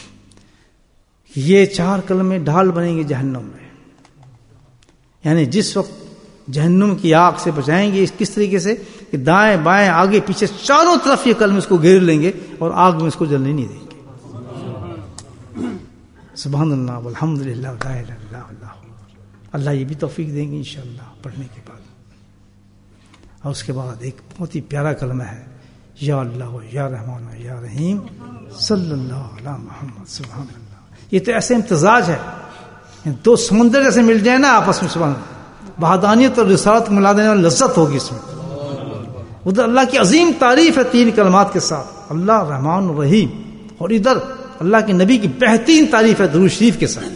یہ چار کلمے ڈھال بنیں گے جہنم میں, یعنی جس وقت جہنم کی آگ سے بچائیں گے. کس طریقے سے کہ دائیں بائیں آگے پیچھے چاروں طرف یہ کلمے اس کو گھیر لیں گے اور آگ میں اس کو جلنے نہیں دیں گے. سبحان اللہ والحمد للہ لا الہ الا اللہ. اللہ یہ بھی توفیق دیں گے انشاءاللہ پڑھنے کے بعد. اور اس کے بعد ایک بہت ہی پیارا کلمہ ہے, یا اللہ یا رحمان یا رحیم صلی اللہ علی محمد. سبحان اللہ. یہ تو ایسے امتزاج ہے, دو سمندر جیسے مل جائیں نا آپس میں, سبحان اللہ, وحدانیت اور رسالت کو ملا دینے والی لذت ہوگی اس میں. ادھر اللہ کی عظیم تعریف ہے تین کلمات کے ساتھ, اللہ رحمان الرحیم, اور ادھر اللہ کے نبی کی بہترین تعریف ہے درود شریف کے ساتھ.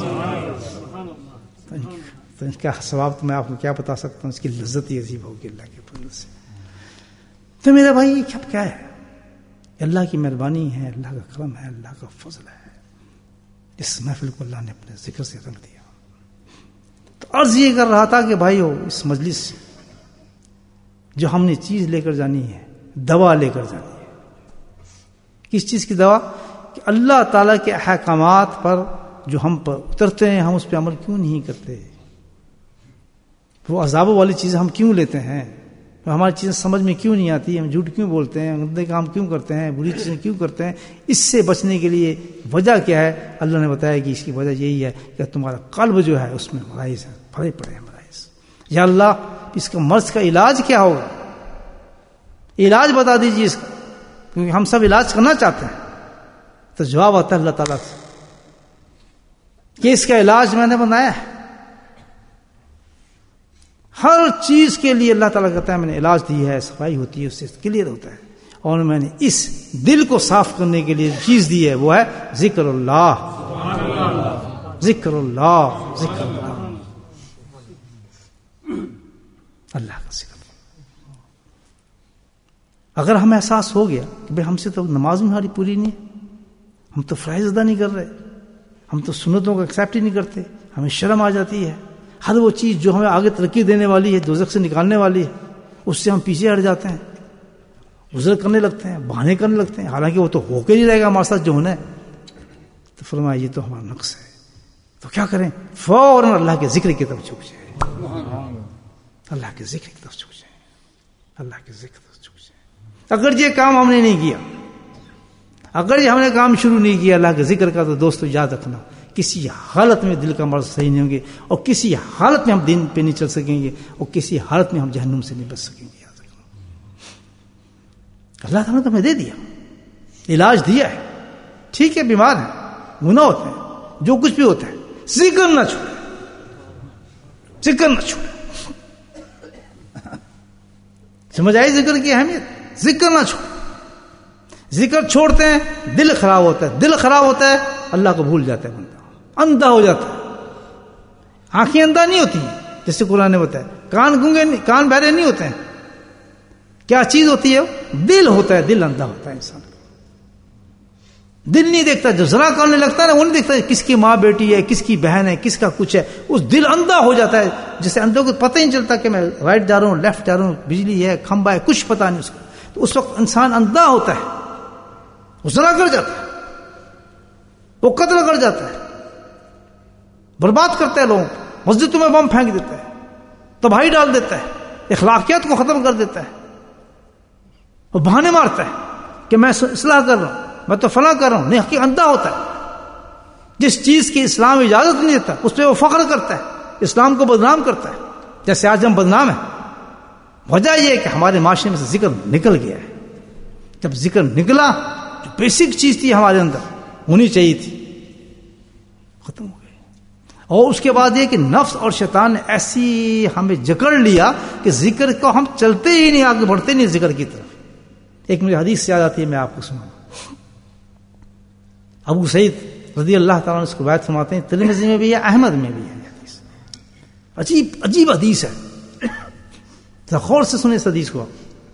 تو اس کا ثواب تو میں آپ کو کیا بتا سکتا ہوں, اس کی لذت ہی عجیب ہوگی اللہ کے فضل سے. تو میرا بھائی یہ کیا ہے؟ اللہ کی مہربانی ہے, اللہ کا کرم ہے, اللہ کا فضل ہے. اس محفل کو اللہ نے اپنے ذکر سے رنگ دیا. تو عرض یہ کر رہا تھا کہ بھائیو, اس مجلس سے جو ہم نے چیز لے کر جانی ہے, دوا لے کر جانی ہے. کس چیز کی دوا؟ کہ اللہ تعالیٰ کے احکامات پر جو ہم پر اترتے ہیں, ہم اس پہ عمل کیوں نہیں کرتے؟ وہ عذاب والی چیزیں ہم کیوں لیتے ہیں؟ ہماری چیزیں سمجھ میں کیوں نہیں آتی، ہم جھوٹ کیوں بولتے ہیں، گندے کام کیوں کرتے ہیں، بری چیزیں کیوں کرتے ہیں، اس سے بچنے کے لیے وجہ کیا ہے؟ اللہ نے بتایا کہ اس کی وجہ یہی ہے کہ تمہارا قلب جو ہے اس میں مرائض ہے، بھرے پڑے ہیں مرائض. یا اللہ اس کا مرض کا علاج کیا ہوگا؟ علاج بتا دیجیے اس کا، کیونکہ ہم سب علاج کرنا چاہتے ہیں. تو جواب آتا ہے اللہ تعالیٰ سے کہ اس کا علاج میں نے بنایا ہے. ہر چیز کے لیے اللہ تعالیٰ کہتا ہے میں نے علاج دی ہے، صفائی ہوتی ہے، اس سے کلیئر ہوتا ہے. اور میں نے اس دل کو صاف کرنے کے لیے چیز دی ہے، وہ ہے ذکر اللہ. ذکر اللہ ذکر اللہ اللہ کا ذکر. اگر ہمیں احساس ہو گیا کہ بھائی ہم سے تو نماز میں ہماری پوری نہیں ہے، ہم تو فرائض ادا نہیں کر رہے، ہم تو سنتوں کو ایکسیپٹ ہی نہیں کرتے، ہمیں شرم آ جاتی ہے، ہر وہ چیز جو ہمیں آگے ترقی دینے والی ہے، دوزخ سے نکالنے والی ہے، اس سے ہم پیچھے ہٹ جاتے ہیں، گزر کرنے لگتے ہیں، بہانے کرنے لگتے ہیں، حالانکہ وہ تو ہو کے نہیں رہے گا ہمارے ساتھ جو ہونا ہے. تو فرمایا یہ تو ہمارا نقص ہے. تو کیا کریں؟ فوراً اللہ کے ذکر کی طرف جھک جائے، اللہ کے ذکر کی طرف جھک جائے، اللہ کے ذکر کی طرف جھک جائے. اگر یہ کام ہم نے نہیں کیا، اگر یہ ہم نے کام شروع نہیں کیا اللہ کے ذکر کا، تو دوستو یاد رکھنا کسی حالت میں دل کا مرض صحیح نہیں ہوں گے، اور کسی حالت میں ہم دین پہ نہیں چل سکیں گے، اور کسی حالت میں ہم جہنم سے نہیں بچ سکیں گے. یاد رکھنا اللہ تعالیٰ نے تو ہمیں دے دیا، علاج دیا ہے. ٹھیک ہے بیمار ہیں، گناہ ہوتے ہیں، جو کچھ بھی ہوتا ہے، ذکر نہ چھوڑے، ذکر نہ چھوڑے. سمجھ آئی ذکر کی اہمیت؟ ذکر نہ چھوڑے. ذکر چھوڑتے ہیں دل خراب ہوتا ہے، دل خراب ہوتا ہے اللہ کو بھول جاتا ہے بندہ، اندھا ہو جاتا ہے. آنکھیں اندھا نہیں ہوتی جیسے قرآن نے بتایا، کان گونگے کان بہرے نہیں ہوتے ہیں. کیا چیز ہوتی ہے؟ دل ہوتا ہے، دل اندھا ہوتا ہے انسان کا. دل نہیں دیکھتا، جو ذرا کرنے لگتا ہے نا وہ نہیں دیکھتا کس کی ماں بیٹی ہے، کس کی بہن ہے، کس کا کچھ ہے. اس دل اندھا ہو جاتا ہے، جسے اندھوں کو پتہ ہی نہیں چلتا کہ میں رائٹ جا رہا ہوں لیفٹ جا رہا ہوں، بجلی ہے کھمبا ہے، کچھ پتہ نہیں اس کو. تو اس وقت انسان اندھا ہوتا ہے، وہ ذرا کر جاتا ہے، وہ قتل کر جاتا ہے، برباد کرتا ہے لوگوں کو، مسجدوں میں بم پھینک دیتا ہے، تباہی ڈال دیتا ہے، اخلاقیات کو ختم کر دیتا ہے. وہ بہانے مارتا ہے کہ میں اصلاح کر رہا ہوں، میں تو فلاں کر رہا ہوں. نہیں، حقیقت اندھا ہوتا ہے. جس چیز کی اسلام اجازت نہیں دیتا اس پہ وہ فخر کرتا ہے، اسلام کو بدنام کرتا ہے. جیسے آج ہم بدنام ہیں، وجہ یہ ہے کہ ہمارے معاشرے میں سے ذکر نکل گیا ہے. جب ذکر نکلا، جو بیسک چیز تھی ہمارے اندر ہونی چاہیے تھی، ختم ہو گئی. اور اس کے بعد یہ کہ نفس اور شیطان نے ایسی ہمیں جکڑ لیا کہ ذکر کو ہم چلتے ہی نہیں، آگے بڑھتے نہیں ذکر کی طرف. ایک مجھے حدیث سے یاد آتی ہے، میں آپ کو سناؤں. ابو سعید رضی اللہ تعالیٰ نے اس کو روایت فرماتے ہیں، ترمذی میں بھی ہے، احمد میں بھی ہے. حدیث عجیب عجیب حدیث ہے، غور سے سنیں اس حدیث کو.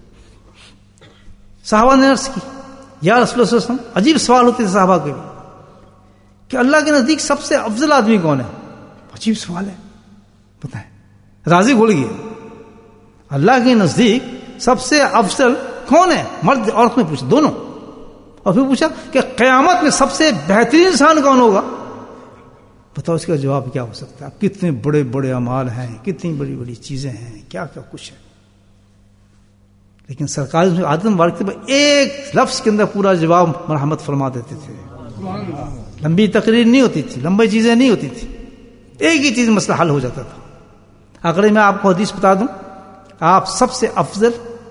صحابہ نے عرض کی یا رسول اللہ صلی اللہ علیہ وسلم، عجیب سوال ہوتے تھے صحابہ کے کہ اللہ کے نزدیک سب سے افضل آدمی کون ہے؟ عجیب سوال ہے، بتائیں. راضی بھول گئے، اللہ کے نزدیک سب سے افضل کون ہے؟ مرد عورت میں پوچھا، دونوں. اور پھر پوچھا کہ قیامت میں سب سے بہترین انسان کون ہوگا؟ بتاؤ اس کا جواب کیا ہو سکتا ہے؟ کتنے بڑے بڑے اعمال ہیں، کتنی بڑی بڑی چیزیں ہیں، کیا کیا کچھ ہے. لیکن سرکار عادت مبارک پر ایک لفظ کے اندر پورا جواب مرحمت فرما دیتے تھے. لمبی تقریر نہیں ہوتی تھی، لمبی چیزیں نہیں ہوتی تھی، ایک ہی چیز مسئلہ حل ہو جاتا تھا. اگر میں آپ کو حدیث بتا دوں، آپ سب سے افضل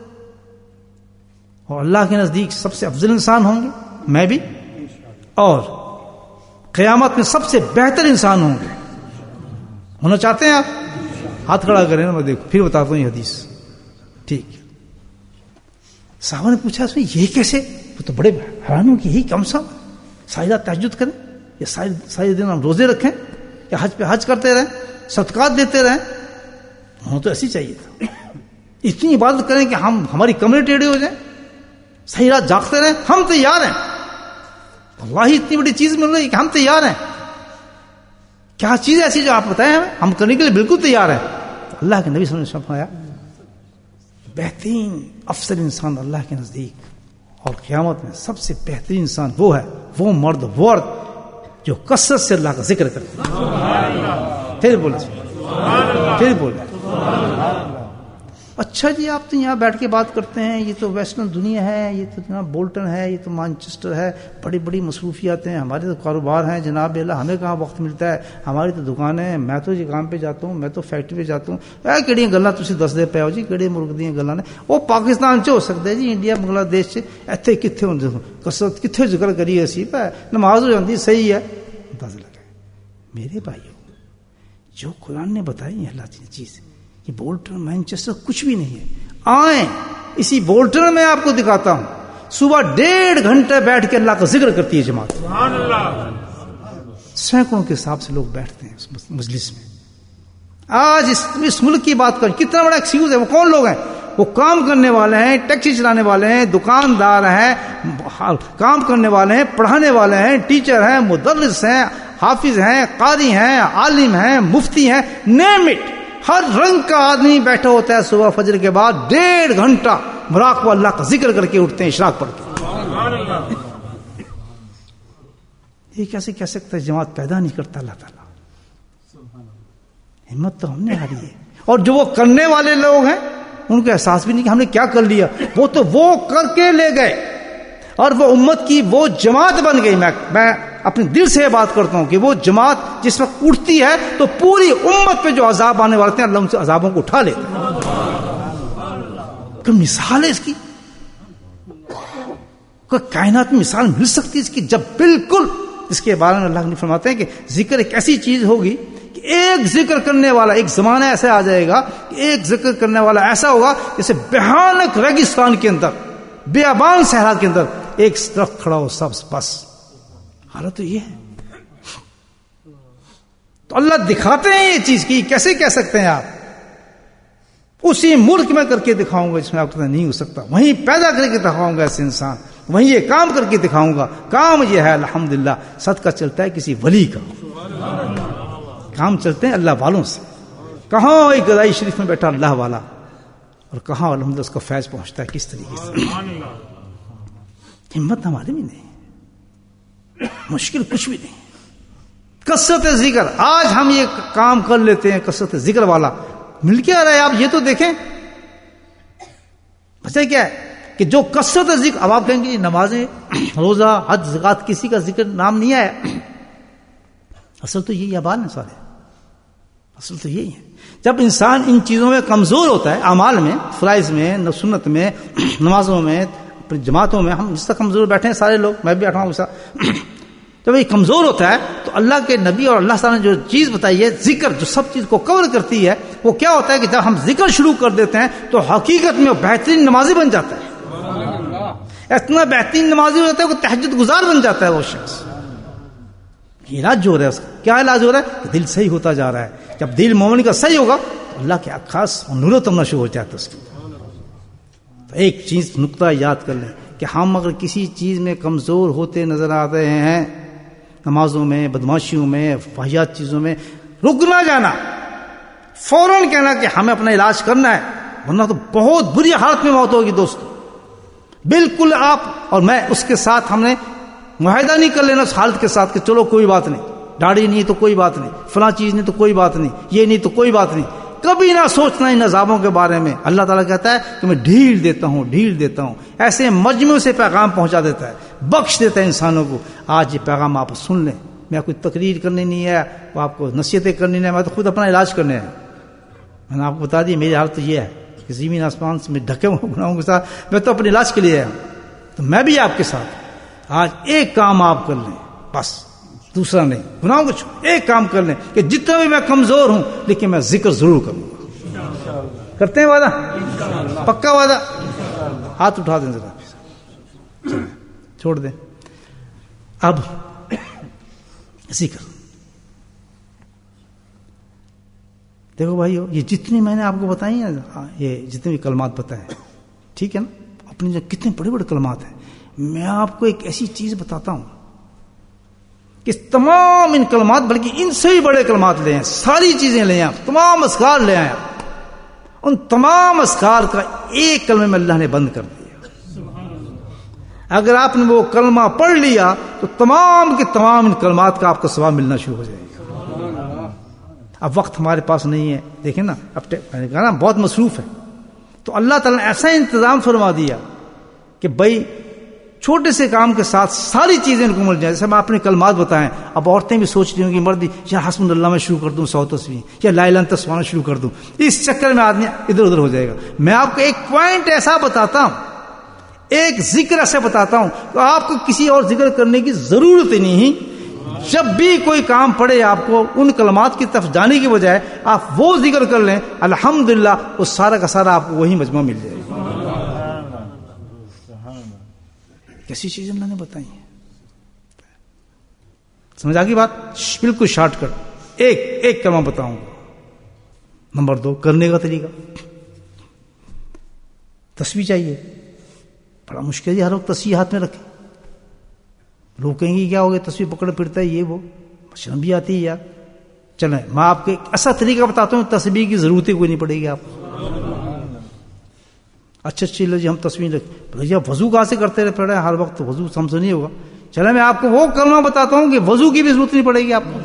اور اللہ کے نزدیک سب سے افضل انسان ہوں گے، میں بھی، اور قیامت میں سب سے بہتر انسان ہوں گے. ہونا چاہتے ہیں آپ؟ ہاتھ کھڑا کریں نا، میں دیکھو پھر بتاتا ہوں یہ حدیث. ٹھیک. صحابہ نے پوچھا اس میں یہ کیسے؟ وہ تو بڑے حیران ہوں کہ یہی کم سا ساری رات تہجد کریں، یا ساری ساری دن ہم روزے رکھیں، یا حج پہ حج کرتے رہیں، صدقات دیتے رہیں. ہاں تو ایسی چاہیے تھا. اتنی عبادت کریں کہ ہم ہماری کمرے ٹیڑھے ہو جائیں، صحیح رات جاگتے رہیں. ہم تیار ہیں، اللہ ہی اتنی بڑی چیز مل رہی ہے کہ ہم تیار ہیں. کیا چیز ایسی جو آپ بتائیں ہمیں، ہم کرنے کے لیے بالکل تیار ہیں. اللہ کے نبی صلی اللہ علیہ وسلم نے فرمایا بہترین افضل انسان اللہ کے نزدیک اور قیامت میں سب سے بہترین انسان وہ ہے، وہ مرد وہ عورت جو کثرت سے اللہ کا ذکر کرے. پھر بولے پھر بولے اچھا جی آپ تو یہاں بیٹھ کے بات کرتے ہیں، یہ تو ویسٹرن دنیا ہے، یہ تو جناب بولٹن ہے، یہ تو مانچسٹر ہے، بڑی بڑی مصروفیات ہیں، ہمارے تو کاروبار ہیں جناب اللہ، ہمیں کہاں وقت ملتا ہے، ہماری تو دکانیں ہیں، میں تو یہ کام پہ جاتا ہوں، میں تو فیکٹری پہ جاتا ہوں. اے کہڑی گلاں تسی دسدے پے ہو جی، کہڑے ملک دی گلاں نے؟ وہ پاکستان چ ہو سکتا ہے جی، انڈیا بنگلہ دیش چ ایتھے کتھے ہوندے کسرت کتھے ذکر کریے اسی پہ نماز ہو جاتی صحیح ہے. اندازہ لگائے میرے بھائیوں، جو قرآن نے بتائی ہے اللہ کی چیز، یہ بولٹن مانچسٹر کچھ بھی نہیں ہے. آئیں اسی بولٹن میں آپ کو دکھاتا ہوں، صبح ڈیڑھ گھنٹے بیٹھ کے اللہ کا ذکر کرتی ہے جماعت، سبحان اللہ، سینکڑوں کے حساب سے لوگ بیٹھتے ہیں اس مجلس میں. آج اس, اس ملک کی بات کریں، کتنا بڑا ایکسکیوز ہے. وہ کون لوگ ہیں؟ وہ کام کرنے والے ہیں، ٹیکسی چلانے والے ہیں، دکاندار ہیں، کام کرنے والے ہیں، پڑھانے والے ہیں، ٹیچر ہیں، مدرس ہیں، حافظ ہیں، قاری ہیں، عالم ہیں، مفتی ہیں، نیم اٹ، ہر رنگ کا آدمی بیٹھا ہوتا ہے صبح فجر کے بعد ڈیڑھ گھنٹہ مراقبہ اللہ کا ذکر کر کے اٹھتے ہیں اشراق پڑھ کے. یہ کیسے کہہ سکتا ہے جماعت پیدا نہیں کرتا اللہ تعالیٰ؟ ہمت تو ہم نے ہاری ہے. اور جو وہ کرنے والے لوگ ہیں ان کو احساس بھی نہیں کہ ہم نے کیا کر لیا، وہ تو وہ کر کے لے گئے اور وہ امت کی وہ جماعت بن گئی. میں میں اپنے دل سے یہ بات کرتا ہوں کہ وہ جماعت جس وقت اٹھتی ہے تو پوری امت پہ جو عذاب آنے والے ہیں اللہ ان سے عذابوں کو اٹھا لیتے ہیں. کوئی مثال ہے اس کی؟ کوئی کائنات میں مثال مل سکتی ہے اس کی؟ جب بالکل اس کے بارے میں اللہ نے فرماتے ہیں کہ ذکر ایک ایسی چیز ہوگی کہ ایک ذکر کرنے والا، ایک زمانہ ایسا آ جائے گا کہ ایک ذکر کرنے والا ایسا ہوگا جیسے بھیانک ریگستان کے اندر، بیابان صحرا کے اندر ایک درخت کھڑا ہو سبز. بس حالت تو یہ ہے. تو اللہ دکھاتے ہیں یہ چیز کی، کیسے کہہ سکتے ہیں آپ اسی ملک میں کر کے دکھاؤں گا جس میں آپ کہتے ہیں نہیں ہو سکتا، وہیں پیدا کر کے دکھاؤں گا ایسے انسان، وہیں یہ کام کر کے دکھاؤں گا. کام یہ ہے الحمدللہ صدقہ چلتا ہے کسی ولی کا، کام چلتے ہیں اللہ والوں سے. کہاں ایک گدائی شریف میں بیٹھا اللہ والا اور کہاں الحمدللہ اس کو فیض پہنچتا ہے کس طریقے سے. ہمت ہمارے بھی نہیں، مشکل کچھ بھی نہیں. کثرت ذکر، آج ہم یہ کام کر لیتے ہیں کثرت ذکر والا، مل کیا رہا ہے آپ یہ تو دیکھیں. بچہ کیا ہے کہ جو کثرت ذکر، اب آپ کہیں گے نمازیں، روزہ، حج، زکات، کسی کا ذکر نام نہیں آیا. اصل تو یہی ابان ہے سارے، اصل تو یہی ہے. جب انسان ان چیزوں میں کمزور ہوتا ہے، اعمال میں، فرائض میں، سنت میں، نمازوں میں، اپنی جماعتوں میں، ہم جس تک کمزور بیٹھے ہیں سارے لوگ، میں بھی بیٹھا ہوں ایسا. جب یہ کمزور ہوتا ہے تو اللہ کے نبی اور اللہ تعالیٰ نے جو چیز بتائی ہے ذکر، جو سب چیز کو کور کرتی ہے، وہ کیا ہوتا ہے کہ جب ہم ذکر شروع کر دیتے ہیں تو حقیقت میں وہ بہترین نمازی بن جاتا ہے. اتنا بہترین نمازی ہو جاتا ہے کہ تہجد گزار بن جاتا ہے وہ شخص. علاج جو ہو رہا ہے اس کا کیا علاج ہو رہا ہے؟ دل صحیح ہوتا جا رہا ہے. جب دل مومن کا صحیح ہوگا تو اللہ کے خاص نور و تمنا شروع ہو جاتا ہے اس کی. تو ایک چیز نقطہ یاد کر لیں کہ ہم اگر کسی چیز میں کمزور ہوتے نظر آ رہے ہیں، نمازوں میں، بدماشیوں میں، فحشیات چیزوں میں، رک نہ جانا، فوراً کہنا کہ ہمیں اپنا علاج کرنا ہے، ورنہ تو بہت بری حالت میں موت ہوگی دوستو. بالکل آپ اور میں اس کے ساتھ ہم نے معاہدہ نہیں کر لینا اس حالت کے ساتھ کہ چلو کوئی بات نہیں، داڑھی نہیں تو کوئی بات نہیں، فلاں چیز نہیں تو کوئی بات نہیں، یہ نہیں تو کوئی بات نہیں. کبھی نہ سوچنا ان عذابوں کے بارے میں. اللہ تعالیٰ کہتا ہے کہ میں ڈھیل دیتا ہوں، ڈھیل دیتا ہوں، ایسے مجموعے سے پیغام پہنچا دیتا ہے، بخش دیتا ہے انسانوں کو. آج یہ پیغام آپ سن لیں. میں کوئی تقریر کرنی نہیں ہے، وہ آپ کو نصیحتیں کرنی نہیں ہے، میں تو خود اپنا علاج کرنے ہے. میں نے آپ کو بتا دی میری حالت تو یہ ہے کہ زمین آسمان سے میں ڈھکے ہوئے گناہوں کے ساتھ میں تو اپنے علاج کے لیے آیا ہوں. تو میں بھی آپ کے ساتھ آج ایک کام آپ کر لیں بس، دوسرا نہیں، گناہوں کو چھوڑ. ایک کام کر لیں کہ جتنا بھی میں کمزور ہوں لیکن میں ذکر ضرور کروں گا. کرتے ہیں وعدہ؟ پکا وعدہ؟ ہاتھ اٹھا دیں ذرا، چھوڑ دیں. اب ذکر دیکھو بھائیو، یہ جتنی میں نے آپ کو بتائی ہیں، یہ جتنے بھی کلمات بتائے، ٹھیک ہے نا، اپنی جو کتنے بڑے بڑے کلمات ہیں. میں آپ کو ایک ایسی چیز بتاتا ہوں کہ تمام ان کلمات، بلکہ ان سے بھی بڑے کلمات لے آئیں، ساری چیزیں لے آئیں، تمام اذکار لے آئیں. ان تمام اذکار کا ایک کلمے میں اللہ نے بند کر دیا. اگر آپ نے وہ کلمہ پڑھ لیا تو تمام کے تمام ان کلمات کا آپ کو ثواب ملنا شروع ہو جائے گا. اب وقت ہمارے پاس نہیں ہے، دیکھیں نا، اب میں نے کہا نا بہت مصروف ہے. تو اللہ تعالیٰ نے ایسا انتظام فرما دیا کہ بھائی چھوٹے سے کام کے ساتھ ساری چیزیں ان کو مل جائیں. جیسے میں اپنے کلمات بتائیں, اب عورتیں بھی سوچ رہی ہوں کہ مرد یا حسب اللہ میں شروع کر دوں سو تصویر یا لا الہ الا انت سبحانک شروع کر دوں, اس چکر میں آدمی ادھر ادھر ہو جائے گا. میں آپ کو ایک پوائنٹ ایسا بتاتا ہوں, ایک ذکر ایسا بتاتا ہوں کہ آپ کو کسی اور ذکر کرنے کی ضرورت ہی نہیں. جب بھی کوئی کام پڑے آپ کو ان کلمات کی طرف جانے کی بجائے آپ وہ ذکر کر لیں, الحمدللہ وہ سارا کا سارا آپ کو وہی مجموعہ مل جائے گا. کیسی چیزیں اللہ نے بتائی ہیں, سمجھ آ گئی بات؟ بالکل شارٹ کٹ, ایک ایک کلمہ بتاؤں گا. نمبر دو, کرنے کا طریقہ. تسبیح چاہیے, بڑا مشکل ہے ہر وقت تسبیح ہاتھ میں رکھے. لوگ کہیں گے کیا ہو گیا تسبیح پکڑ پھرتا ہے, یہ وہ شرم بھی آتی ہے یار. چلیں میں آپ کو ایک ایسا طریقہ بتاتا ہوں تسبیح کی ضرورت ہی کوئی نہیں پڑے گی آپ کو. اچھا چلو جی ہم تسبیح رکھ بھیا وضو کہاں سے کرتے رہے پڑے ہر وقت, وضو ہم سے نہیں ہوگا. چلے میں آپ کو وہ کلمہ بتاتا ہوں کہ وضو کی بھی ضرورت نہیں پڑے گی آپ کو,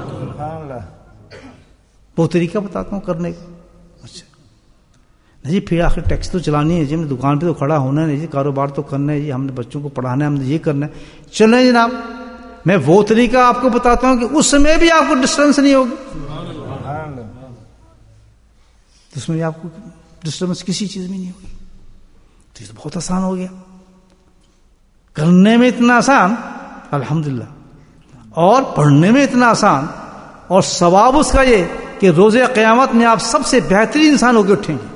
وہ طریقہ بتاتا ہوں کرنے کا. اچھا جی پھر آخر ٹیکس تو چلانی ہے جی, ہم نے دکان پہ تو کھڑا ہونا ہے جی, کاروبار تو کرنا ہے جی, ہم نے بچوں کو پڑھانا ہے, ہم نے یہ کرنا ہے. چلیں جناب میں وہ طریقہ آپ کو بتاتا ہوں کہ اس میں بھی آپ کو ڈسٹربنس نہیں ہوگی, اس میں بھی آپ کو ڈسٹربنس کسی چیز میں نہیں ہوگی. تو یہ تو بہت آسان ہو گیا, کرنے میں اتنا آسان الحمدللہ, اور پڑھنے میں اتنا آسان, اور ثواب اس کا یہ کہ روز قیامت میں آپ سب سے بہترین انسان ہو کے اٹھیں گے.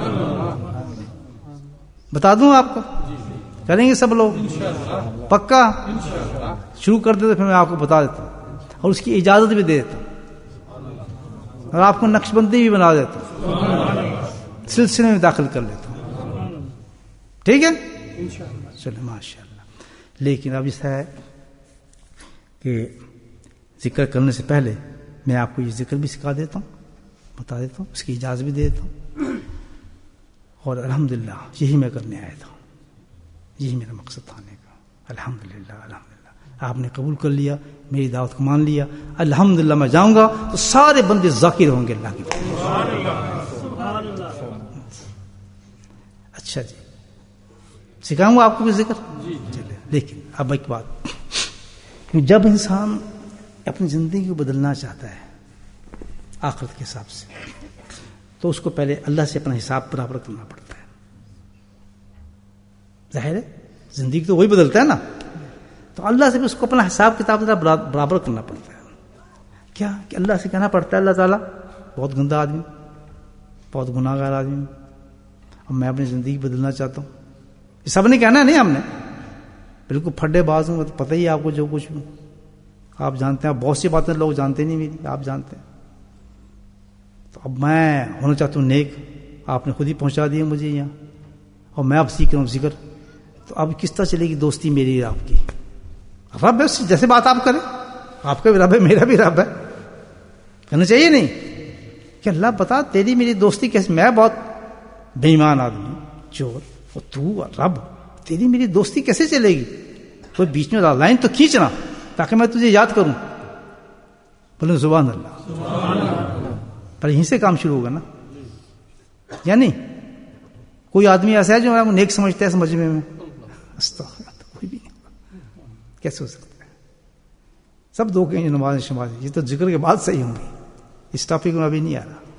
بتا دوں آپ کو, کریں گے سب لوگ پکا؟ شروع کر دیتے پھر میں آپ کو بتا دیتا ہوں, اور اس کی اجازت بھی دے دیتا ہوں, اور آپ کو نقش بندی بھی بنا دیتا ہوں, سلسلے میں داخل کر لیتا ہوں. ٹھیک ہے چلو ماشاء اللہ. لیکن اب اس ہے کہ ذکر کرنے سے پہلے میں آپ کو یہ ذکر بھی سکھا دیتا ہوں, بتا دیتا ہوں, اس کی اجازت بھی دے دیتا ہوں. اور الحمدللہ یہی میں کرنے آیا تھا, یہی میرا مقصد تھا آنے کا. الحمدللہ الحمدللہ آپ نے قبول کر لیا, میری دعوت کو مان لیا. الحمدللہ میں جاؤں گا تو سارے بندے ذاکر ہوں گے اللہ کے. اچھا جی سکھاؤں گا آپ کو بھی ذکر. چلے لیکن اب ایک بات, جب انسان اپنی زندگی کو بدلنا چاہتا ہے آخرت کے حساب سے, تو اس کو پہلے اللہ سے اپنا حساب برابر کرنا پڑتا ہے. ظاہر ہے زندگی تو وہی بدلتا ہے نا, تو اللہ سے بھی اس کو اپنا حساب کتاب برابر کرنا پڑتا ہے. کیا کہ اللہ سے کہنا پڑتا ہے اللہ تعالیٰ بہت گندا آدمی, بہت گناہ گار آدمی, اب میں اپنی زندگی بدلنا چاہتا ہوں. یہ سب نے کہنا ہے نہیں, ہم نے بالکل پھڈے باز ہوں, پتہ ہی آپ کو جو کچھ بھی آپ جانتے ہیں. بہت سی باتیں لوگ جانتے نہیں میری, آپ جانتے ہیں. تو اب میں ہونا چاہتا ہوں نیک, آپ نے خود ہی پہنچا دیا مجھے یہاں, اور میں اب سیکھ رہا ہوں ذکر. تو اب کس طرح چلے گی دوستی میری آپ کی؟ رب ہے جیسے بات آپ کریں, آپ کا بھی رب ہے میرا بھی رب ہے, کہنا چاہیے نہیں کہ اللہ بتا تیری میری دوستی کیسے, میں بہت بے ایمان آدمی چور, اور تو رب تیری میری دوستی کیسے چلے گی؟ کوئی بیچ میں لائن تو کھینچنا تاکہ میں تجھے یاد کروں. بولے سبحان اللہ. پر یہیں سے کام شروع ہوگا نا, یعنی کوئی آدمی ایسا ہے جو نیک سمجھتا ہے سمجھنے میں, کوئی بھی نہیں, کیسے ہو سکتا ہے؟ سب دو کہیں نماز شماز, یہ تو ذکر کے بعد صحیح ہوں گی, اس ٹاپک میں ابھی نہیں آ رہا.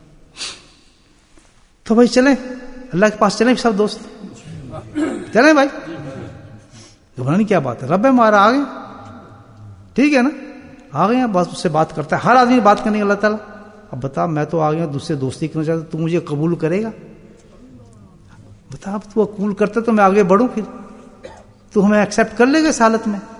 تو بھائی چلیں اللہ کے پاس, چلیں سب دوست چلیں بھائی, گھبرانے کیا بات ہے, رب ہے ہمارا, آ گئے ٹھیک ہے نا, آ گئے ہیں بس اس سے بات کرتا ہے. ہر آدمی بات کرنے اللہ تعالیٰ. اب بتا میں تو آ گیا دوسرے دوستی کرنا چاہتا, تو مجھے قبول کرے گا؟ بتا اب تو قبول کرتا تو میں آگے بڑھوں, پھر تو ہمیں ایکسیپٹ کر لے گا اس حالت میں.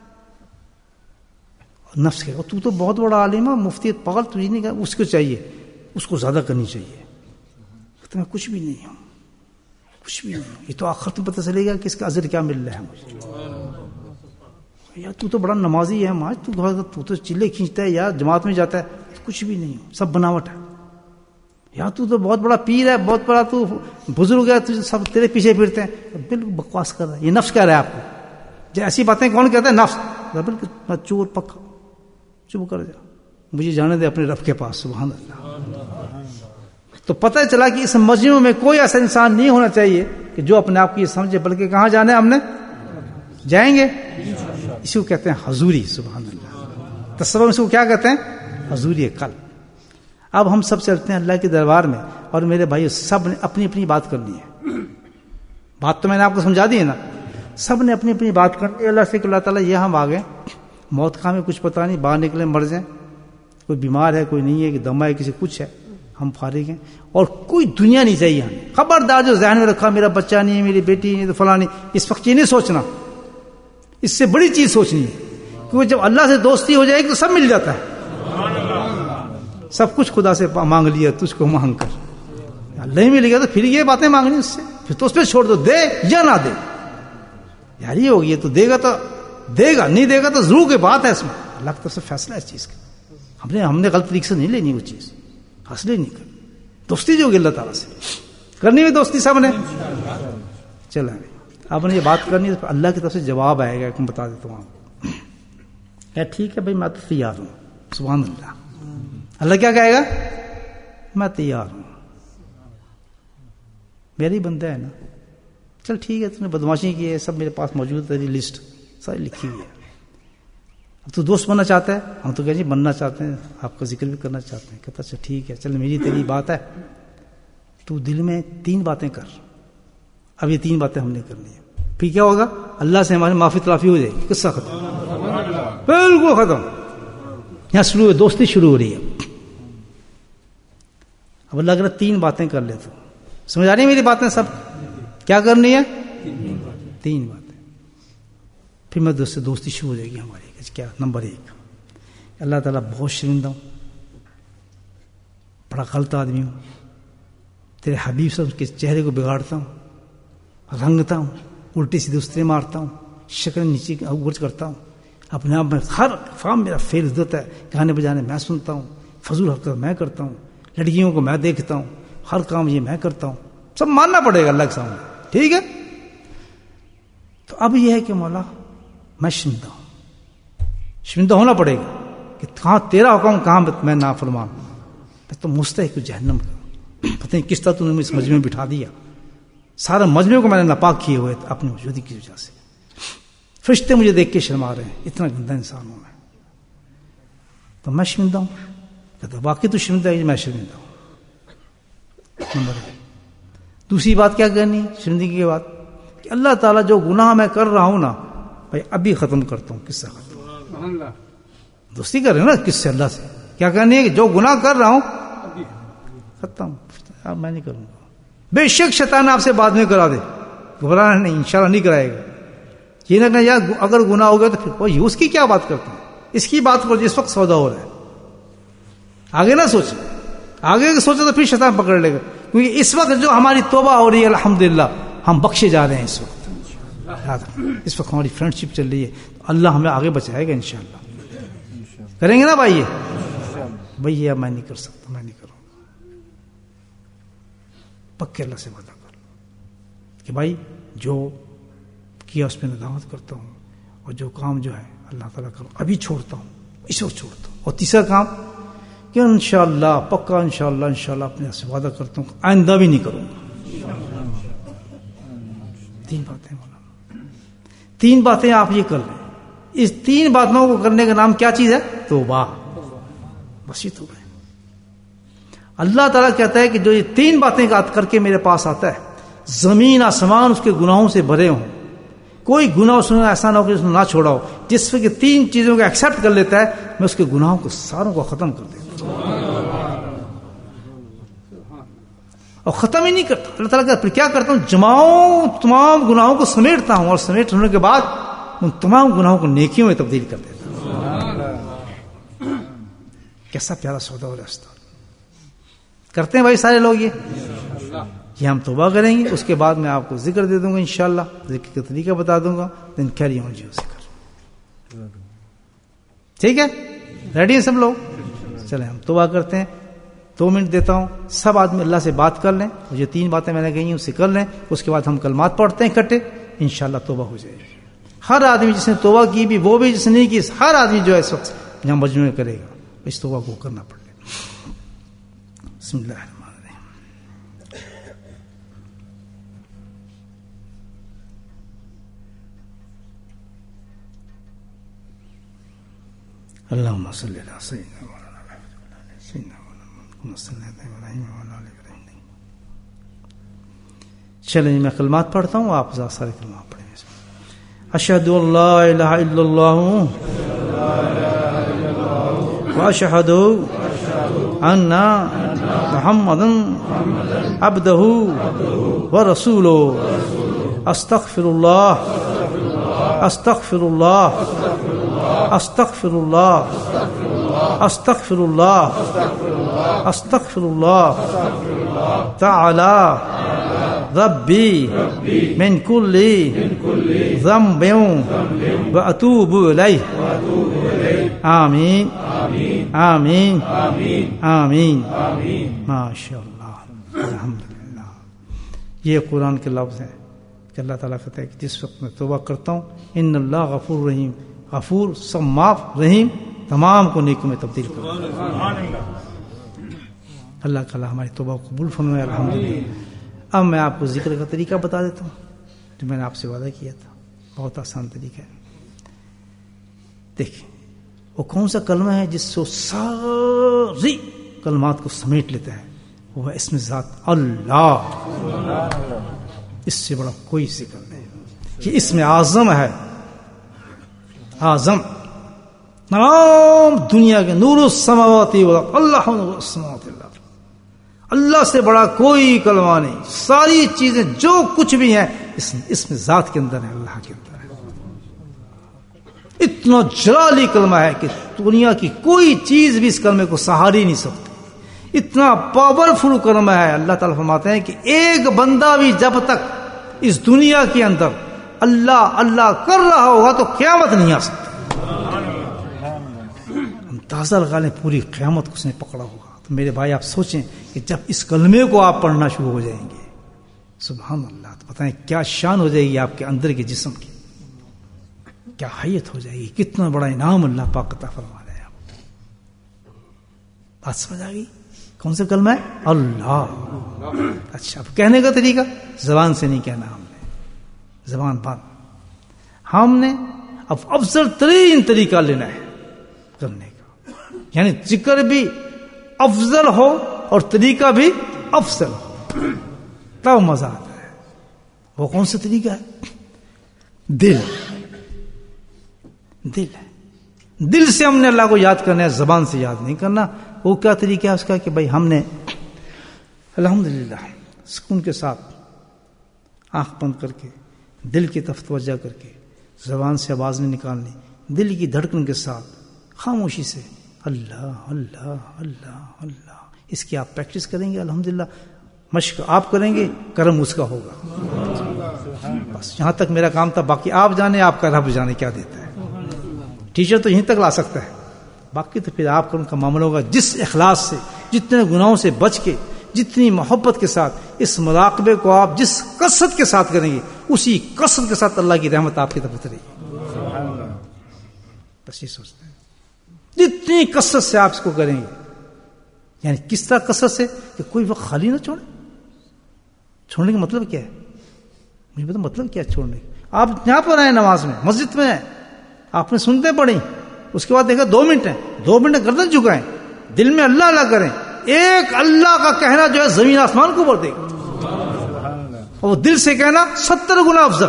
نفس کہے گا تو تو بہت بڑا عالم ہے, مفتی پاگل, تجھے نہیں کہا, اس کو چاہیے, اس کو زیادہ کرنی چاہیے. تو میں کچھ بھی نہیں ہوں, کچھ بھی نہیں. یہ تو آخرت میں پتہ چلے گا کہ اس کا اجر کیا مل رہا ہے مجھے. یار تو تو بڑا نمازی ہے ماں, تو تو چلے کھینچتا ہے یار, جماعت میں جاتا ہے, کچھ بھی نہیں ہوں, سب بناوٹ ہے. یار تو تو بہت بڑا پیر ہے, بہت بڑا تو بزرگ ہے, تو سب تیرے پیچھے پھرتے ہیں. بالکل بکواس کر رہا ہے, یہ نفس کہہ رہا ہے آپ کو. جو ایسی باتیں کون کہتا ہے؟ نفس. بالکل میں چور پکا, چپ کر جا, مجھے جانے دے اپنے رب کے پاس. سبحان اللہ. تو پتہ چلا کہ اس مجمع میں کوئی ایسا انسان نہیں ہونا چاہیے کہ جو اپنے آپ کو یہ سمجھے، بلکہ کہاں جانا ہے ہم نے؟ جائیں گے. اسی کو کہتے ہیں حضوری. سبحان اللہ. تصور اس کو کیا کہتے ہیں؟ حضوری قلب. اب ہم سب چلتے ہیں اللہ کے دربار میں، اور میرے بھائی سب نے اپنی اپنی بات کرنی ہے. بات تو میں نے آپ کو سمجھا دی ہے نا. سب نے اپنی اپنی بات کرنی ہے اللہ سے کہ اللہ تعالیٰ یہ ہم آ گئے، موت کا ہمیں کچھ پتہ نہیں، باہر نکلے مر جائیں، کوئی بیمار ہے، کوئی نہیں ہے، کہ دما ہے، کسی کچھ ہے، ہم فارغ ہیں، اور کوئی دنیا نہیں چاہیے ہمیں. خبردار جو ذہن میں رکھا میرا بچہ نہیں ہے، میری بیٹی نہیں، تو فلاں نہیں، اس وقت یہ نہیں سوچنا. اس سے بڑی چیز سوچنی ہے، کیونکہ جب اللہ سے دوستی ہو جائے گی تو سب مل جاتا ہے. سب کچھ خدا سے مانگ لیا تجھ کو مانگ کر، اللہ ہی مل گیا تو پھر یہ باتیں مانگنی اس سے، پھر تو اس پہ چھوڑ دو، دے یا نہ دے. یار یہ ہوگی، تو دے گا تو دے گا، نہیں دے گا تو ضرور کی بات ہے. اس میں اللہ کی طرف سے فیصلہ ہے اس چیز کا. ہم نے ہم نے غلط طریقے سے نہیں لینی وہ چیز، حاصل ہی نہیں کرنی. دوستی جو ہوگی اللہ تعالیٰ سے کرنی ہوئی دوستی سب نے. چلا آپ نے یہ بات کرنی ہے تو اللہ کی طرف سے جواب آئے گا. میں بتا دیتا ہوں آپ کو. ٹھیک ہے بھائی میں تو تیار ہوں. سبحان اللہ. اللہ کیا کہے گا؟ میں تیار ہوں، میری بندہ ہے نا. چل ٹھیک ہے، تم نے بدماشی کی ہے، سب میرے پاس موجود ہے، لسٹ ساری لکھی ہوئی ہے. اب تو دوست بننا چاہتا ہے؟ ہم تو کہیں جی بننا چاہتے ہیں، آپ کا ذکر بھی کرنا چاہتے ہیں. کہتا اچھا ٹھیک ہے، چل میری تیری بات ہے، تو دل میں تین باتیں کر. اب یہ تین باتیں ہم نے کرنی ہے. پھر کیا ہوگا؟ اللہ سے ہماری معافی تلافی ہو جائے گی. قصہ ختم، بالکل ختم. یہاں شروع ہے، دوستی شروع ہو رہی ہے. اب اللہ کہہ رہا تین باتیں کر لے. تو سمجھ آ رہی ہے میری باتیں سب؟ کیا کرنی ہے؟ تین باتیں. پھر میں دوست سے دوستی شروع ہو جائے گی ہماری. کیا؟ نمبر ایک، اللہ تعالیٰ بہت شرمندہ ہوں، بڑا غلط آدمی ہوں، تیرے حبیب سے اس کے چہرے کو بگاڑتا ہوں، رنگتا ہوں، الٹی سیدھی استرے مارتا ہوں، شکل نیچے اوپر کرتا ہوں، اپنے آپ میں ہر فام میرا فیل عزت ہے، گانے بجانے میں سنتا ہوں، فضول حرکت میں کرتا ہوں، لڑکیوں کو میں دیکھتا ہوں، ہر کام یہ میں کرتا ہوں. سب ماننا پڑے گا اللہ کے سامنے. ٹھیک ہے. تو اب یہ ہے کہ مولا میں شرمندہ ہوں، شرمندہ ہونا پڑے گا کہ کہاں تیرا حکم، کہاں میں نافرمان. میں تو مستحق جہنم کا. پتہ نہیں کس طرح تم نے اس مجمع میں بٹھا دیا. سارا مجمع کو میں نے ناپاک کیے ہوئے اپنی موجودگی کی وجہ سے. فرشتے مجھے دیکھ کے شرما رہے ہیں، اتنا گندا انسان ہوں میں. تو میں شرمندہ ہوں. کہتا باقی تو شرمندہ ہے، میں شرمندہ ہوں. نمبر ایک. دوسری بات کیا کرنی ہے شرمندگی کے بعد؟ کہ اللہ تعالیٰ جو گناہ میں کر رہا ہوں نا بھائی ابھی ختم کرتا ہوں. کس سے ختم؟ دوستی کر رہے ہیں نا کس سے؟ اللہ سے. کیا کرنی ہے کہ جو گناہ کر رہا ہوں ختم. اب میں نہیں کروں گا. بے شک شیطان آپ سے بعد میں کرا دے، گھبرانا نہیں، انشاءاللہ نہیں کرائے گا. یہ نہ کہ یار اگر گناہ ہو گیا تو پھر کوئی اس کی کیا بات کرتا ہے، اس کی بات کرو جس وقت سودا ہو رہا ہے. آگے نہ سوچے، آگے سوچے تو پھر شیطان پکڑ لے گا. کیونکہ اس وقت جو ہماری توبہ ہو رہی ہے الحمدللہ ہم بخشے جا رہے ہیں. اس وقت اس وقت ہماری فرینڈ شپ چل رہی ہے، تو اللہ ہمیں آگے بچائے گا انشاءاللہ. کریں گے نا بھائی؟ یہ بھائی یہ میں نہیں کر سکتا، میں نہیں کروں گا. پکے اللہ سے وعدہ کر کہ بھائی جو کیا اس پہ ندامت کرتا ہوں، اور جو کام جو ہے اللہ تعالیٰ کا ابھی چھوڑتا ہوں، اس وقت چھوڑتا ہوں. اور تیسرا کام کہ انشاءاللہ پکا انشاءاللہ انشاءاللہ اپنے سے وعدہ کرتا ہوں آئندہ بھی نہیں کروں گا. تین باتیں مولانا، تین باتیں آپ یہ کر لیں. اس تین باتوں کو کرنے کا نام کیا چیز ہے؟ توبہ. بس یہ توبہ ہے. اللہ تعالیٰ کہتا ہے کہ جو یہ تین باتیں کر کے میرے پاس آتا ہے، زمین آسمان اس کے گناہوں سے بھرے ہوں، کوئی گناہ اس نے ایسا نہ ہو کہ اس نے نہ چھوڑا ہو. جس پہ کہ تین چیزوں کو ایکسپٹ کر لیتا ہے، میں اس کے گناہوں کو ساروں کو ختم کر دیتا ہوں. اور ختم ہی نہیں کرتا. اللہ تعالیٰ کا پھر کیا کرتا ہوں؟ جماؤں تمام گناہوں کو سمیٹتا ہوں، اور سمیٹ ہونے کے بعد ان تمام گناہوں کو نیکیوں میں تبدیل کر دیتا ہوں. کیسا پیارا سودا ہو رہا. کرتے ہیں بھائی سارے لوگ یہ یہ ہم توبہ کریں گے. اس کے بعد میں آپ کو ذکر دے دوں گا انشاءاللہ، ذکر کا طریقہ بتا دوں گا. دین کیری آن جی ذکر. ٹھیک ہے؟ ریڈی ہیں سب لوگ؟ چلیں ہم توبہ کرتے ہیں. دو منٹ دیتا ہوں، سب آدمی اللہ سے بات کر لیں، اور یہ تین باتیں میں نے کہی ہیں اسے کر لیں. اس کے بعد ہم کلمات پڑھتے ہیں اکٹھے، انشاءاللہ توبہ ہو جائے گی. ہر آدمی جس نے توبہ کی بھی، وہ بھی جس نے نہیں کی، ہر آدمی جو ہے اس وقت جہاں مجموعے کرے گا اس توبہ کو کرنا پڑے گا. بسم اللہ الرحمن الرحیم. اللهم صل علی سیدنا مولانا سیدنا مولانا صلی اللہ علیہ وسلم. چلیں میں کلمات پڑھتا ہوں، آپ سارے کلمات پڑھیں. اشہد ان لا الہ الا اللہ واشہد ان محمدا عبدہ ورسولہ. استغفر اللہ استغفر اللہ استغفر اللہ استغفر اللہ استغفر اللہ تعالی ربی من کل ذنب واتوب الیہ. آمین آمین آمین. ماشاء اللہ الحمدللہ. یہ قرآن کے لفظ ہیں کہ اللہ تعالیٰ کہتا ہے کہ جس وقت میں توبہ کرتا ہوں ان اللہ غفور رحیم، غفور سب معاف، رحیم تمام کو نیکوں میں تبدیل کرتا ہے. اللہ تعالیٰ ہماری توبہ کو قبول فرمائے. الحمدللہ. اب میں آپ کو ذکر کا طریقہ بتا دیتا ہوں جو میں نے آپ سے وعدہ کیا تھا. بہت آسان طریقہ ہے. دیکھیں وہ کون سا کلمہ ہے جس سے وہ ساری کلمات کو سمیٹ لیتا ہے؟ وہ ہے اسم ذات اللہ. اس سے بڑا کوئی ذکر نہیں. یہ اسم اعظم ہے. اعظم تمام دنیا کے نور السماوات والارض اللہ نور السماوات والارض. اللہ سے بڑا کوئی کلمہ نہیں. ساری چیزیں جو کچھ بھی ہیں اس اسم ذات کے اندر ہے، اللہ کے اندر ہے. اتنا جلالی کلمہ ہے کہ دنیا کی کوئی چیز بھی اس کلمے کو سہار ہی نہیں سکتی. اتنا پاورفل کلمہ ہے. اللہ تعالیٰ فرماتے ہیں کہ ایک بندہ بھی جب تک اس دنیا کے اندر اللہ اللہ کر رہا ہوگا تو قیامت نہیں آ سکتی. اندازہ لگا لیں پوری قیامت کو اس نے پکڑا ہوگا. تو میرے بھائی آپ سوچیں کہ جب اس کلمے کو آپ پڑھنا شروع ہو جائیں گے سبحان اللہ، تو بتائیں کیا شان ہو جائے گی آپ کے اندر کے جسم کی، کیا حیت ہو جائے گی. کتنا بڑا انعام اللہ پاک عطا فرما رہے ہیں. آپ بات سمجھ آ گئی؟ کون سا کلمہ ہے؟ اللہ. اچھا اب کہنے کا طریقہ زبان سے نہیں کہنا. ہم نے زبان بند. ہم نے اب افضل ترین طریقہ لینا ہے کرنے کا، یعنی ذکر بھی افضل ہو اور طریقہ بھی افضل ہو تب مزہ آتا ہے. وہ کون سا طریقہ ہے؟ دل. دل ہے. دل سے ہم نے اللہ کو یاد کرنا ہے، زبان سے یاد نہیں کرنا. وہ کیا طریقہ ہے اس کا کہ بھائی ہم نے الحمدللہ سکون کے ساتھ آنکھ بند کر کے دل کی طرف توجہ کر کے زبان سے آواز نہیں نکالنی، دل کی دھڑکن کے ساتھ خاموشی سے اللہ اللہ اللہ اللہ. اس کی آپ پریکٹس کریں گے الحمدللہ. مشق آپ کریں گے، کرم اس کا ہوگا. بس یہاں تک میرا کام تھا. باقی آپ جانے آپ کا رب جانے کیا دیتا ہے. ٹیچر تو یہیں تک لا سکتا ہے، باقی تو پھر آپ کا ان کا معاملہ ہوگا. جس اخلاص سے، جتنے گناہوں سے بچ کے، جتنی محبت کے ساتھ اس مراقبے کو آپ جس کثرت کے ساتھ کریں گے اسی کثرت کے ساتھ اللہ کی رحمت آپ کی طرف اترے گی. بس یہ سوچتے ہیں جتنی کثرت سے آپ اس کو کریں گے. یعنی کس طرح کثرت سے کہ کوئی وقت خالی نہ چھوڑیں. چھوڑنے کا مطلب کیا ہے؟ مجھے پتا مطلب کیا ہے چھوڑنے کا. آپ یہاں پر آئے نماز میں، مسجد میں ہیں، آپ نے سنتے پڑھی، اس کے بعد دیکھا دو منٹ ہیں، دو منٹ گردن جھکائیں، دل میں اللہ اللہ کریں. ایک اللہ کا کہنا جو ہے زمین آسمان کو بھر دے گا، اور دل سے کہنا ستر گنا افضل.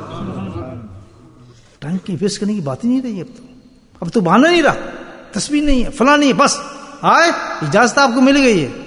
ٹائم کی ویسٹ کرنے کی بات ہی نہیں رہی. اب تو اب تو بہانا نہیں رہا، تسبیح نہیں ہے، فلاں نہیں ہے، بس آئے اجازت آپ کو مل گئی ہے.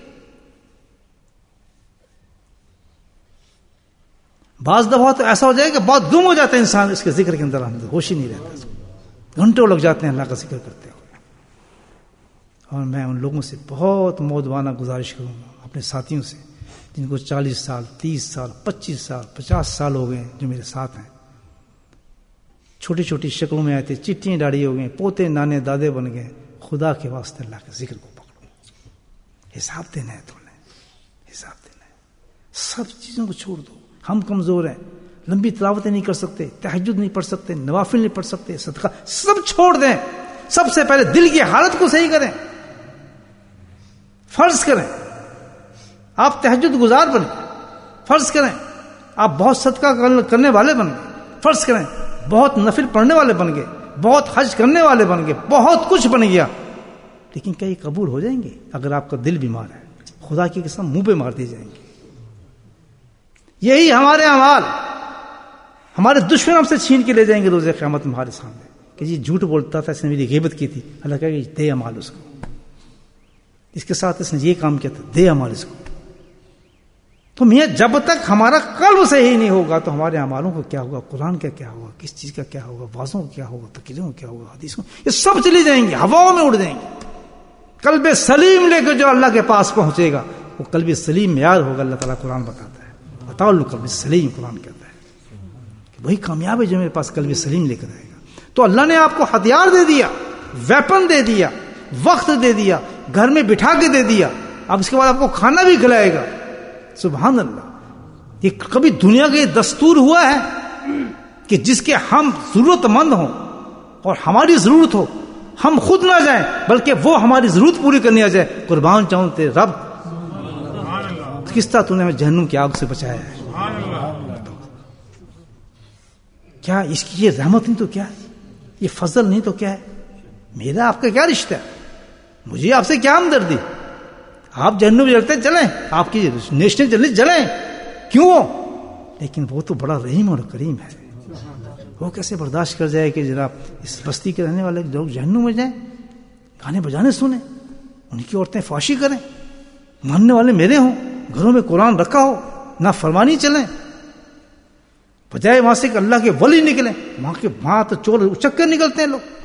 بعض دفعہ تو ایسا ہو جائے کہ بہت گم ہو جاتا ہے انسان اس کے ذکر کے اندر، اندر ہوش ہی نہیں رہتا، گھنٹوں لگ جاتے ہیں اللہ کا ذکر کرتے ہوئے. اور میں ان لوگوں سے بہت مودبانہ گزارش کروں گا، اپنے ساتھیوں سے جن کو چالیس سال تیس سال پچیس سال پچاس سال ہو گئے جو میرے ساتھ ہیں، چھوٹی چھوٹی شکلوں میں آئے تھے، چٹیاں ڈاڑی ہو گئے، پوتے نانے دادے بن گئے. خدا کے واسطے اللہ کے ذکر کو پکڑو. حساب دینا ہے تو نے حساب دینا ہے. سب چیزوں کو چھوڑ دو. ہم کمزور ہیں، لمبی تلاوتیں نہیں کر سکتے، تہجد نہیں پڑھ سکتے، نوافل نہیں پڑھ سکتے، صدقہ سب چھوڑ دیں. سب سے پہلے دل کی حالت کو صحیح کریں. فرض کریں آپ تہجد گزار بن گئے، فرض کریں آپ بہت صدقہ کرنے والے بن گئے، فرض کریں بہت نفل پڑھنے والے بن گئے، بہت حج کرنے والے بن گئے، بہت کچھ بن گیا، لیکن کیا یہ قبول ہو جائیں گے اگر آپ کا دل بیمار ہے؟ خدا کی قسم منہ پہ مار دی جائیں گے۔ یہی ہمارے اعمال ہمارے دشمن ہم سے چھین کے لے جائیں گے روز قیامت ہمارے سامنے کہ جی جھوٹ بولتا تھا، اس نے میری غیبت کی تھی، اللہ کہے گا دے اعمال اس کو، اس کے ساتھ اس نے یہ کام کیا تھا، دے اعمال اس کو۔ تو میاں جب تک ہمارا قلب صحیح نہیں ہوگا تو ہمارے اعمالوں کا کیا ہوگا، قرآن کا کیا ہوگا، کس چیز کا کیا ہوگا، وعظوں کا کیا ہوگا، تقریروں کا کیا ہوگا، حدیثوں، یہ سب چلی جائیں گے، ہواؤں میں اڑ جائیں گے۔ قلب سلیم لے کے جو اللہ کے پاس پہنچے گا وہ قلب سلیم معیار ہوگا۔ اللہ تعالیٰ قرآن بتاتا ہے، بتاؤ لو قلب سلیم، قرآن کہتا ہے کہ وہی کامیاب ہے جو میرے پاس قلب سلیم لے کر آئے گا۔ تو اللہ نے آپ کو ہتھیار دے دیا، ویپن دے دیا، وقت دے دیا، گھر میں بٹھا کے دے دیا، اب اس کے بعد آپ کو کھانا بھی کھلائے گا۔ سبحان اللہ، یہ کبھی دنیا کا یہ دستور ہوا ہے کہ جس کے ہم ضرورت مند ہوں اور ہماری ضرورت ہو، ہم خود نہ جائیں بلکہ وہ ہماری ضرورت پوری کرنے آ جائے؟ قربان چاہوں تیرے رب، کس طرح تو نے ہمیں جہنم کی آگ سے بچایا ہے؟ کیا اس کی یہ رحمت نہیں تو کیا ہے، یہ فضل نہیں تو کیا ہے؟ میرا آپ کا کیا رشتہ ہے، مجھے آپ سے کیا ہمدردی؟ آپ جہنم جلتے چلیں، آپ کی نیشنل جلد جلیں، کیوں؟ لیکن وہ تو بڑا رحیم اور کریم ہے، وہ کیسے برداشت کر جائے کہ جناب اس بستی کے رہنے والے لوگ جہنم میں جائیں، گانے بجانے سنیں، ان کی عورتیں فحاشی کریں، ماننے والے میرے ہوں، گھروں میں قرآن رکھا ہو، نہ فرمانی چلیں، بجائے وہاں سے کہ اللہ کے ولی نکلیں، وہاں کے وہاں تو چور اچکر نکلتے ہیں لوگ۔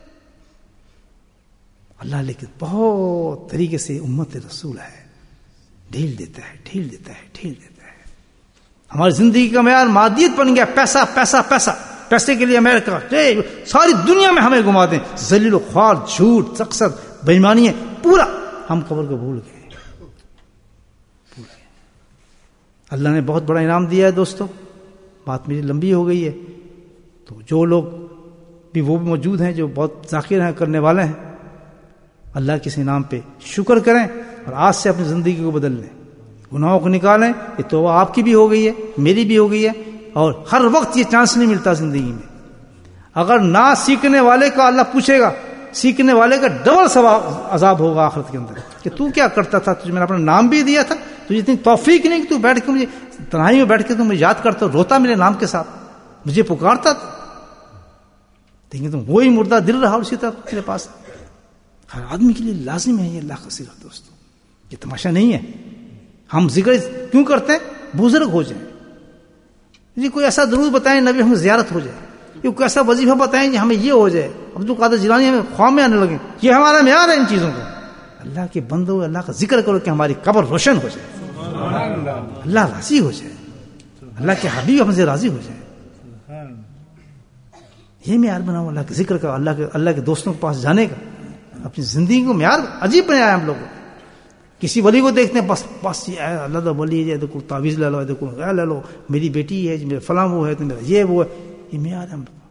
اللہ لیکن بہت طریقے سے امت رسول ہے، ڈھیل دیتا ہے، ڈھیل دیتا ہے، ڈھیل دیتا ہے۔ ہماری زندگی کا معیار مادیت بن گیا، پیسہ پیسہ پیسہ، پیسے کے لیے امریکہ، ساری دنیا میں ہمیں گھما دیں، ذلیل و خوار، جھوٹ، سخت، بےایمانی ہے، پورا ہم قبر کو بھول گئے، بھول گئے۔ اللہ نے بہت بڑا انعام دیا ہے دوستو، بات میری لمبی ہو گئی ہے، تو جو لوگ بھی وہ بھی موجود ہیں جو بہت ذاکر ہیں، کرنے والے ہیں، اللہ کے اس انعام پہ شکر کریں اور آج سے اپنی زندگی کو بدل لیں، گناہوں کو نکالیں۔ یہ توبہ آپ کی بھی ہو گئی ہے، میری بھی ہو گئی ہے، اور ہر وقت یہ چانس نہیں ملتا زندگی میں۔ اگر نہ سیکھنے والے کا اللہ پوچھے گا، سیکھنے والے کا ڈبل ثواب عذاب ہوگا آخرت کے اندر کہ تو کیا کرتا تھا، تجھے میں نے اپنا نام بھی دیا تھا، تجھے اتنی توفیق نہیں کہ تو بیٹھ کے مجھے تنہائی میں بیٹھ کے تو مجھے یاد کرتا، روتا میرے نام کے ساتھ، مجھے پکارتا تھا، لیکن تم وہی مردہ دل رہا اسی طرح تیرے پاس۔ ہر آدمی کے لیے لازم ہے یہ اللہ کا صرف دوستو، یہ تماشا نہیں ہے۔ ہم ذکر کیوں کرتے ہیں؟ بزرگ ہو جائیں جی، کوئی ایسا درود بتائیں نبی ہمیں زیارت ہو جائے، یہ کوئی ایسا وظیفہ بتائیں جی ہمیں یہ ہو جائے، عبد القادر جیلانی ہمیں خواہ میں آنے لگے، یہ ہمارا معیار ہے ان چیزوں کا۔ اللہ کے بندو، اللہ کا ذکر کرو کہ ہماری قبر روشن ہو جائے، اللہ راضی ہو جائے، اللہ کے حبیب ہم سے راضی ہو جائے۔ یہ معیار بناؤ اللہ کے ذکر کا، اللہ کے اللہ کے دوستوں کے پاس جانے کا۔ اپنی زندگی کو معیار عجیب بنایا ہے ہم لوگوں، کسی ولی کو دیکھتے ہیں بس بس یہ اللہ دا ولی ہے، دیکھو تعویذ لے لو، دیکھو غیر لے لو، میری بیٹی ہے، میرا فلاں وہ ہے، تو میرا یہ وہ ہے، یہ معیار ہے ہم لوگ۔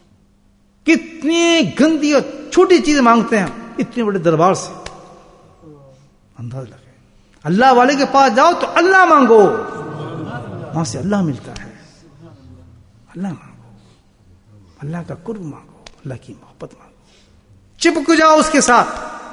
کتنی گندی اور چھوٹی چیزیں مانگتے ہیں اتنے بڑے دربار سے، انداز لگے۔ اللہ والے کے پاس جاؤ تو اللہ مانگو، وہاں سے اللہ ملتا ہے، اللہ مانگو، اللہ کا قرب مانگو، اللہ کی محبت مانگو، چپک جاؤ اس کے ساتھ،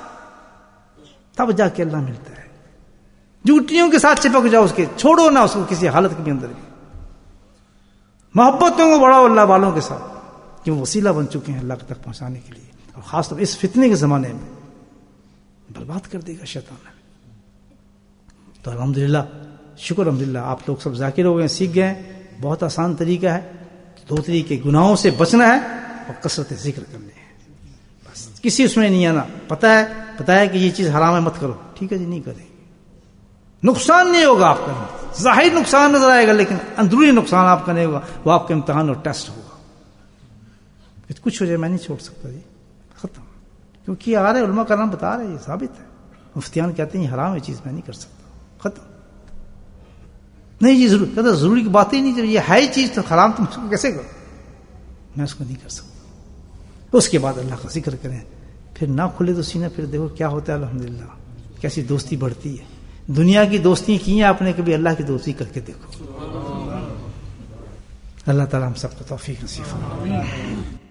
تب جا کے اللہ ملتا ہے۔ جوٹیوں کے ساتھ چپک جاؤ اس کے، چھوڑو نہ اس کو کسی حالت کے اندر بھی، محبتوں کو بڑھاؤ اللہ والوں کے ساتھ، کہ وہ وسیلہ بن چکے ہیں اللہ تک پہنچانے کے لیے، اور خاص طور اس فتنے کے زمانے میں برباد کر دے گا شیطان۔ تو الحمدللہ، شکر الحمدللہ، آپ لوگ سب ذاکر ہو گئے، سیکھ گئے ہیں، بہت آسان طریقہ ہے، دو طریقے، گناہوں سے بچنا ہے اور کثرت ذکر کرنے ہے، بس کسی اس میں نہیں آنا۔ پتہ ہے پتہ ہے کہ یہ چیز حرام ہے، مت کرو، ٹھیک ہے جی، نہیں کریں، نقصان نہیں ہوگا آپ کا، ظاہر نقصان نظر آئے گا لیکن اندرونی نقصان آپ کا نہیں ہوگا، وہ آپ کا امتحان اور ٹیسٹ ہوگا۔ کچھ ہو جائے میں نہیں چھوڑ سکتا جی، ختم، کیونکہ آ رہے علماء کرام بتا رہے، یہ ثابت ہے، مفتیان کہتے ہیں یہ حرام ہے چیز، میں نہیں کر سکتا، ختم۔ نہیں جی ضرور کہتا ضروری کی بات ہی نہیں، جب یہ ہے ہی چیز تو حرام تم اس کو کیسے کرو، میں اس کو نہیں کر سکتا۔ اس کے بعد اللہ کا ذکر کریں، پھر نہ کھلے تو سینہ، پھر دیکھو کیا ہوتا ہے، الحمدللہ کیسی دوستی بڑھتی ہے۔ دنیا کی دوستی کی ہیں آپ نے، کبھی اللہ کی دوستی کر کے دیکھو۔ اللہ تعالیٰ ہم سب کو توفیق نصیب فرمائے۔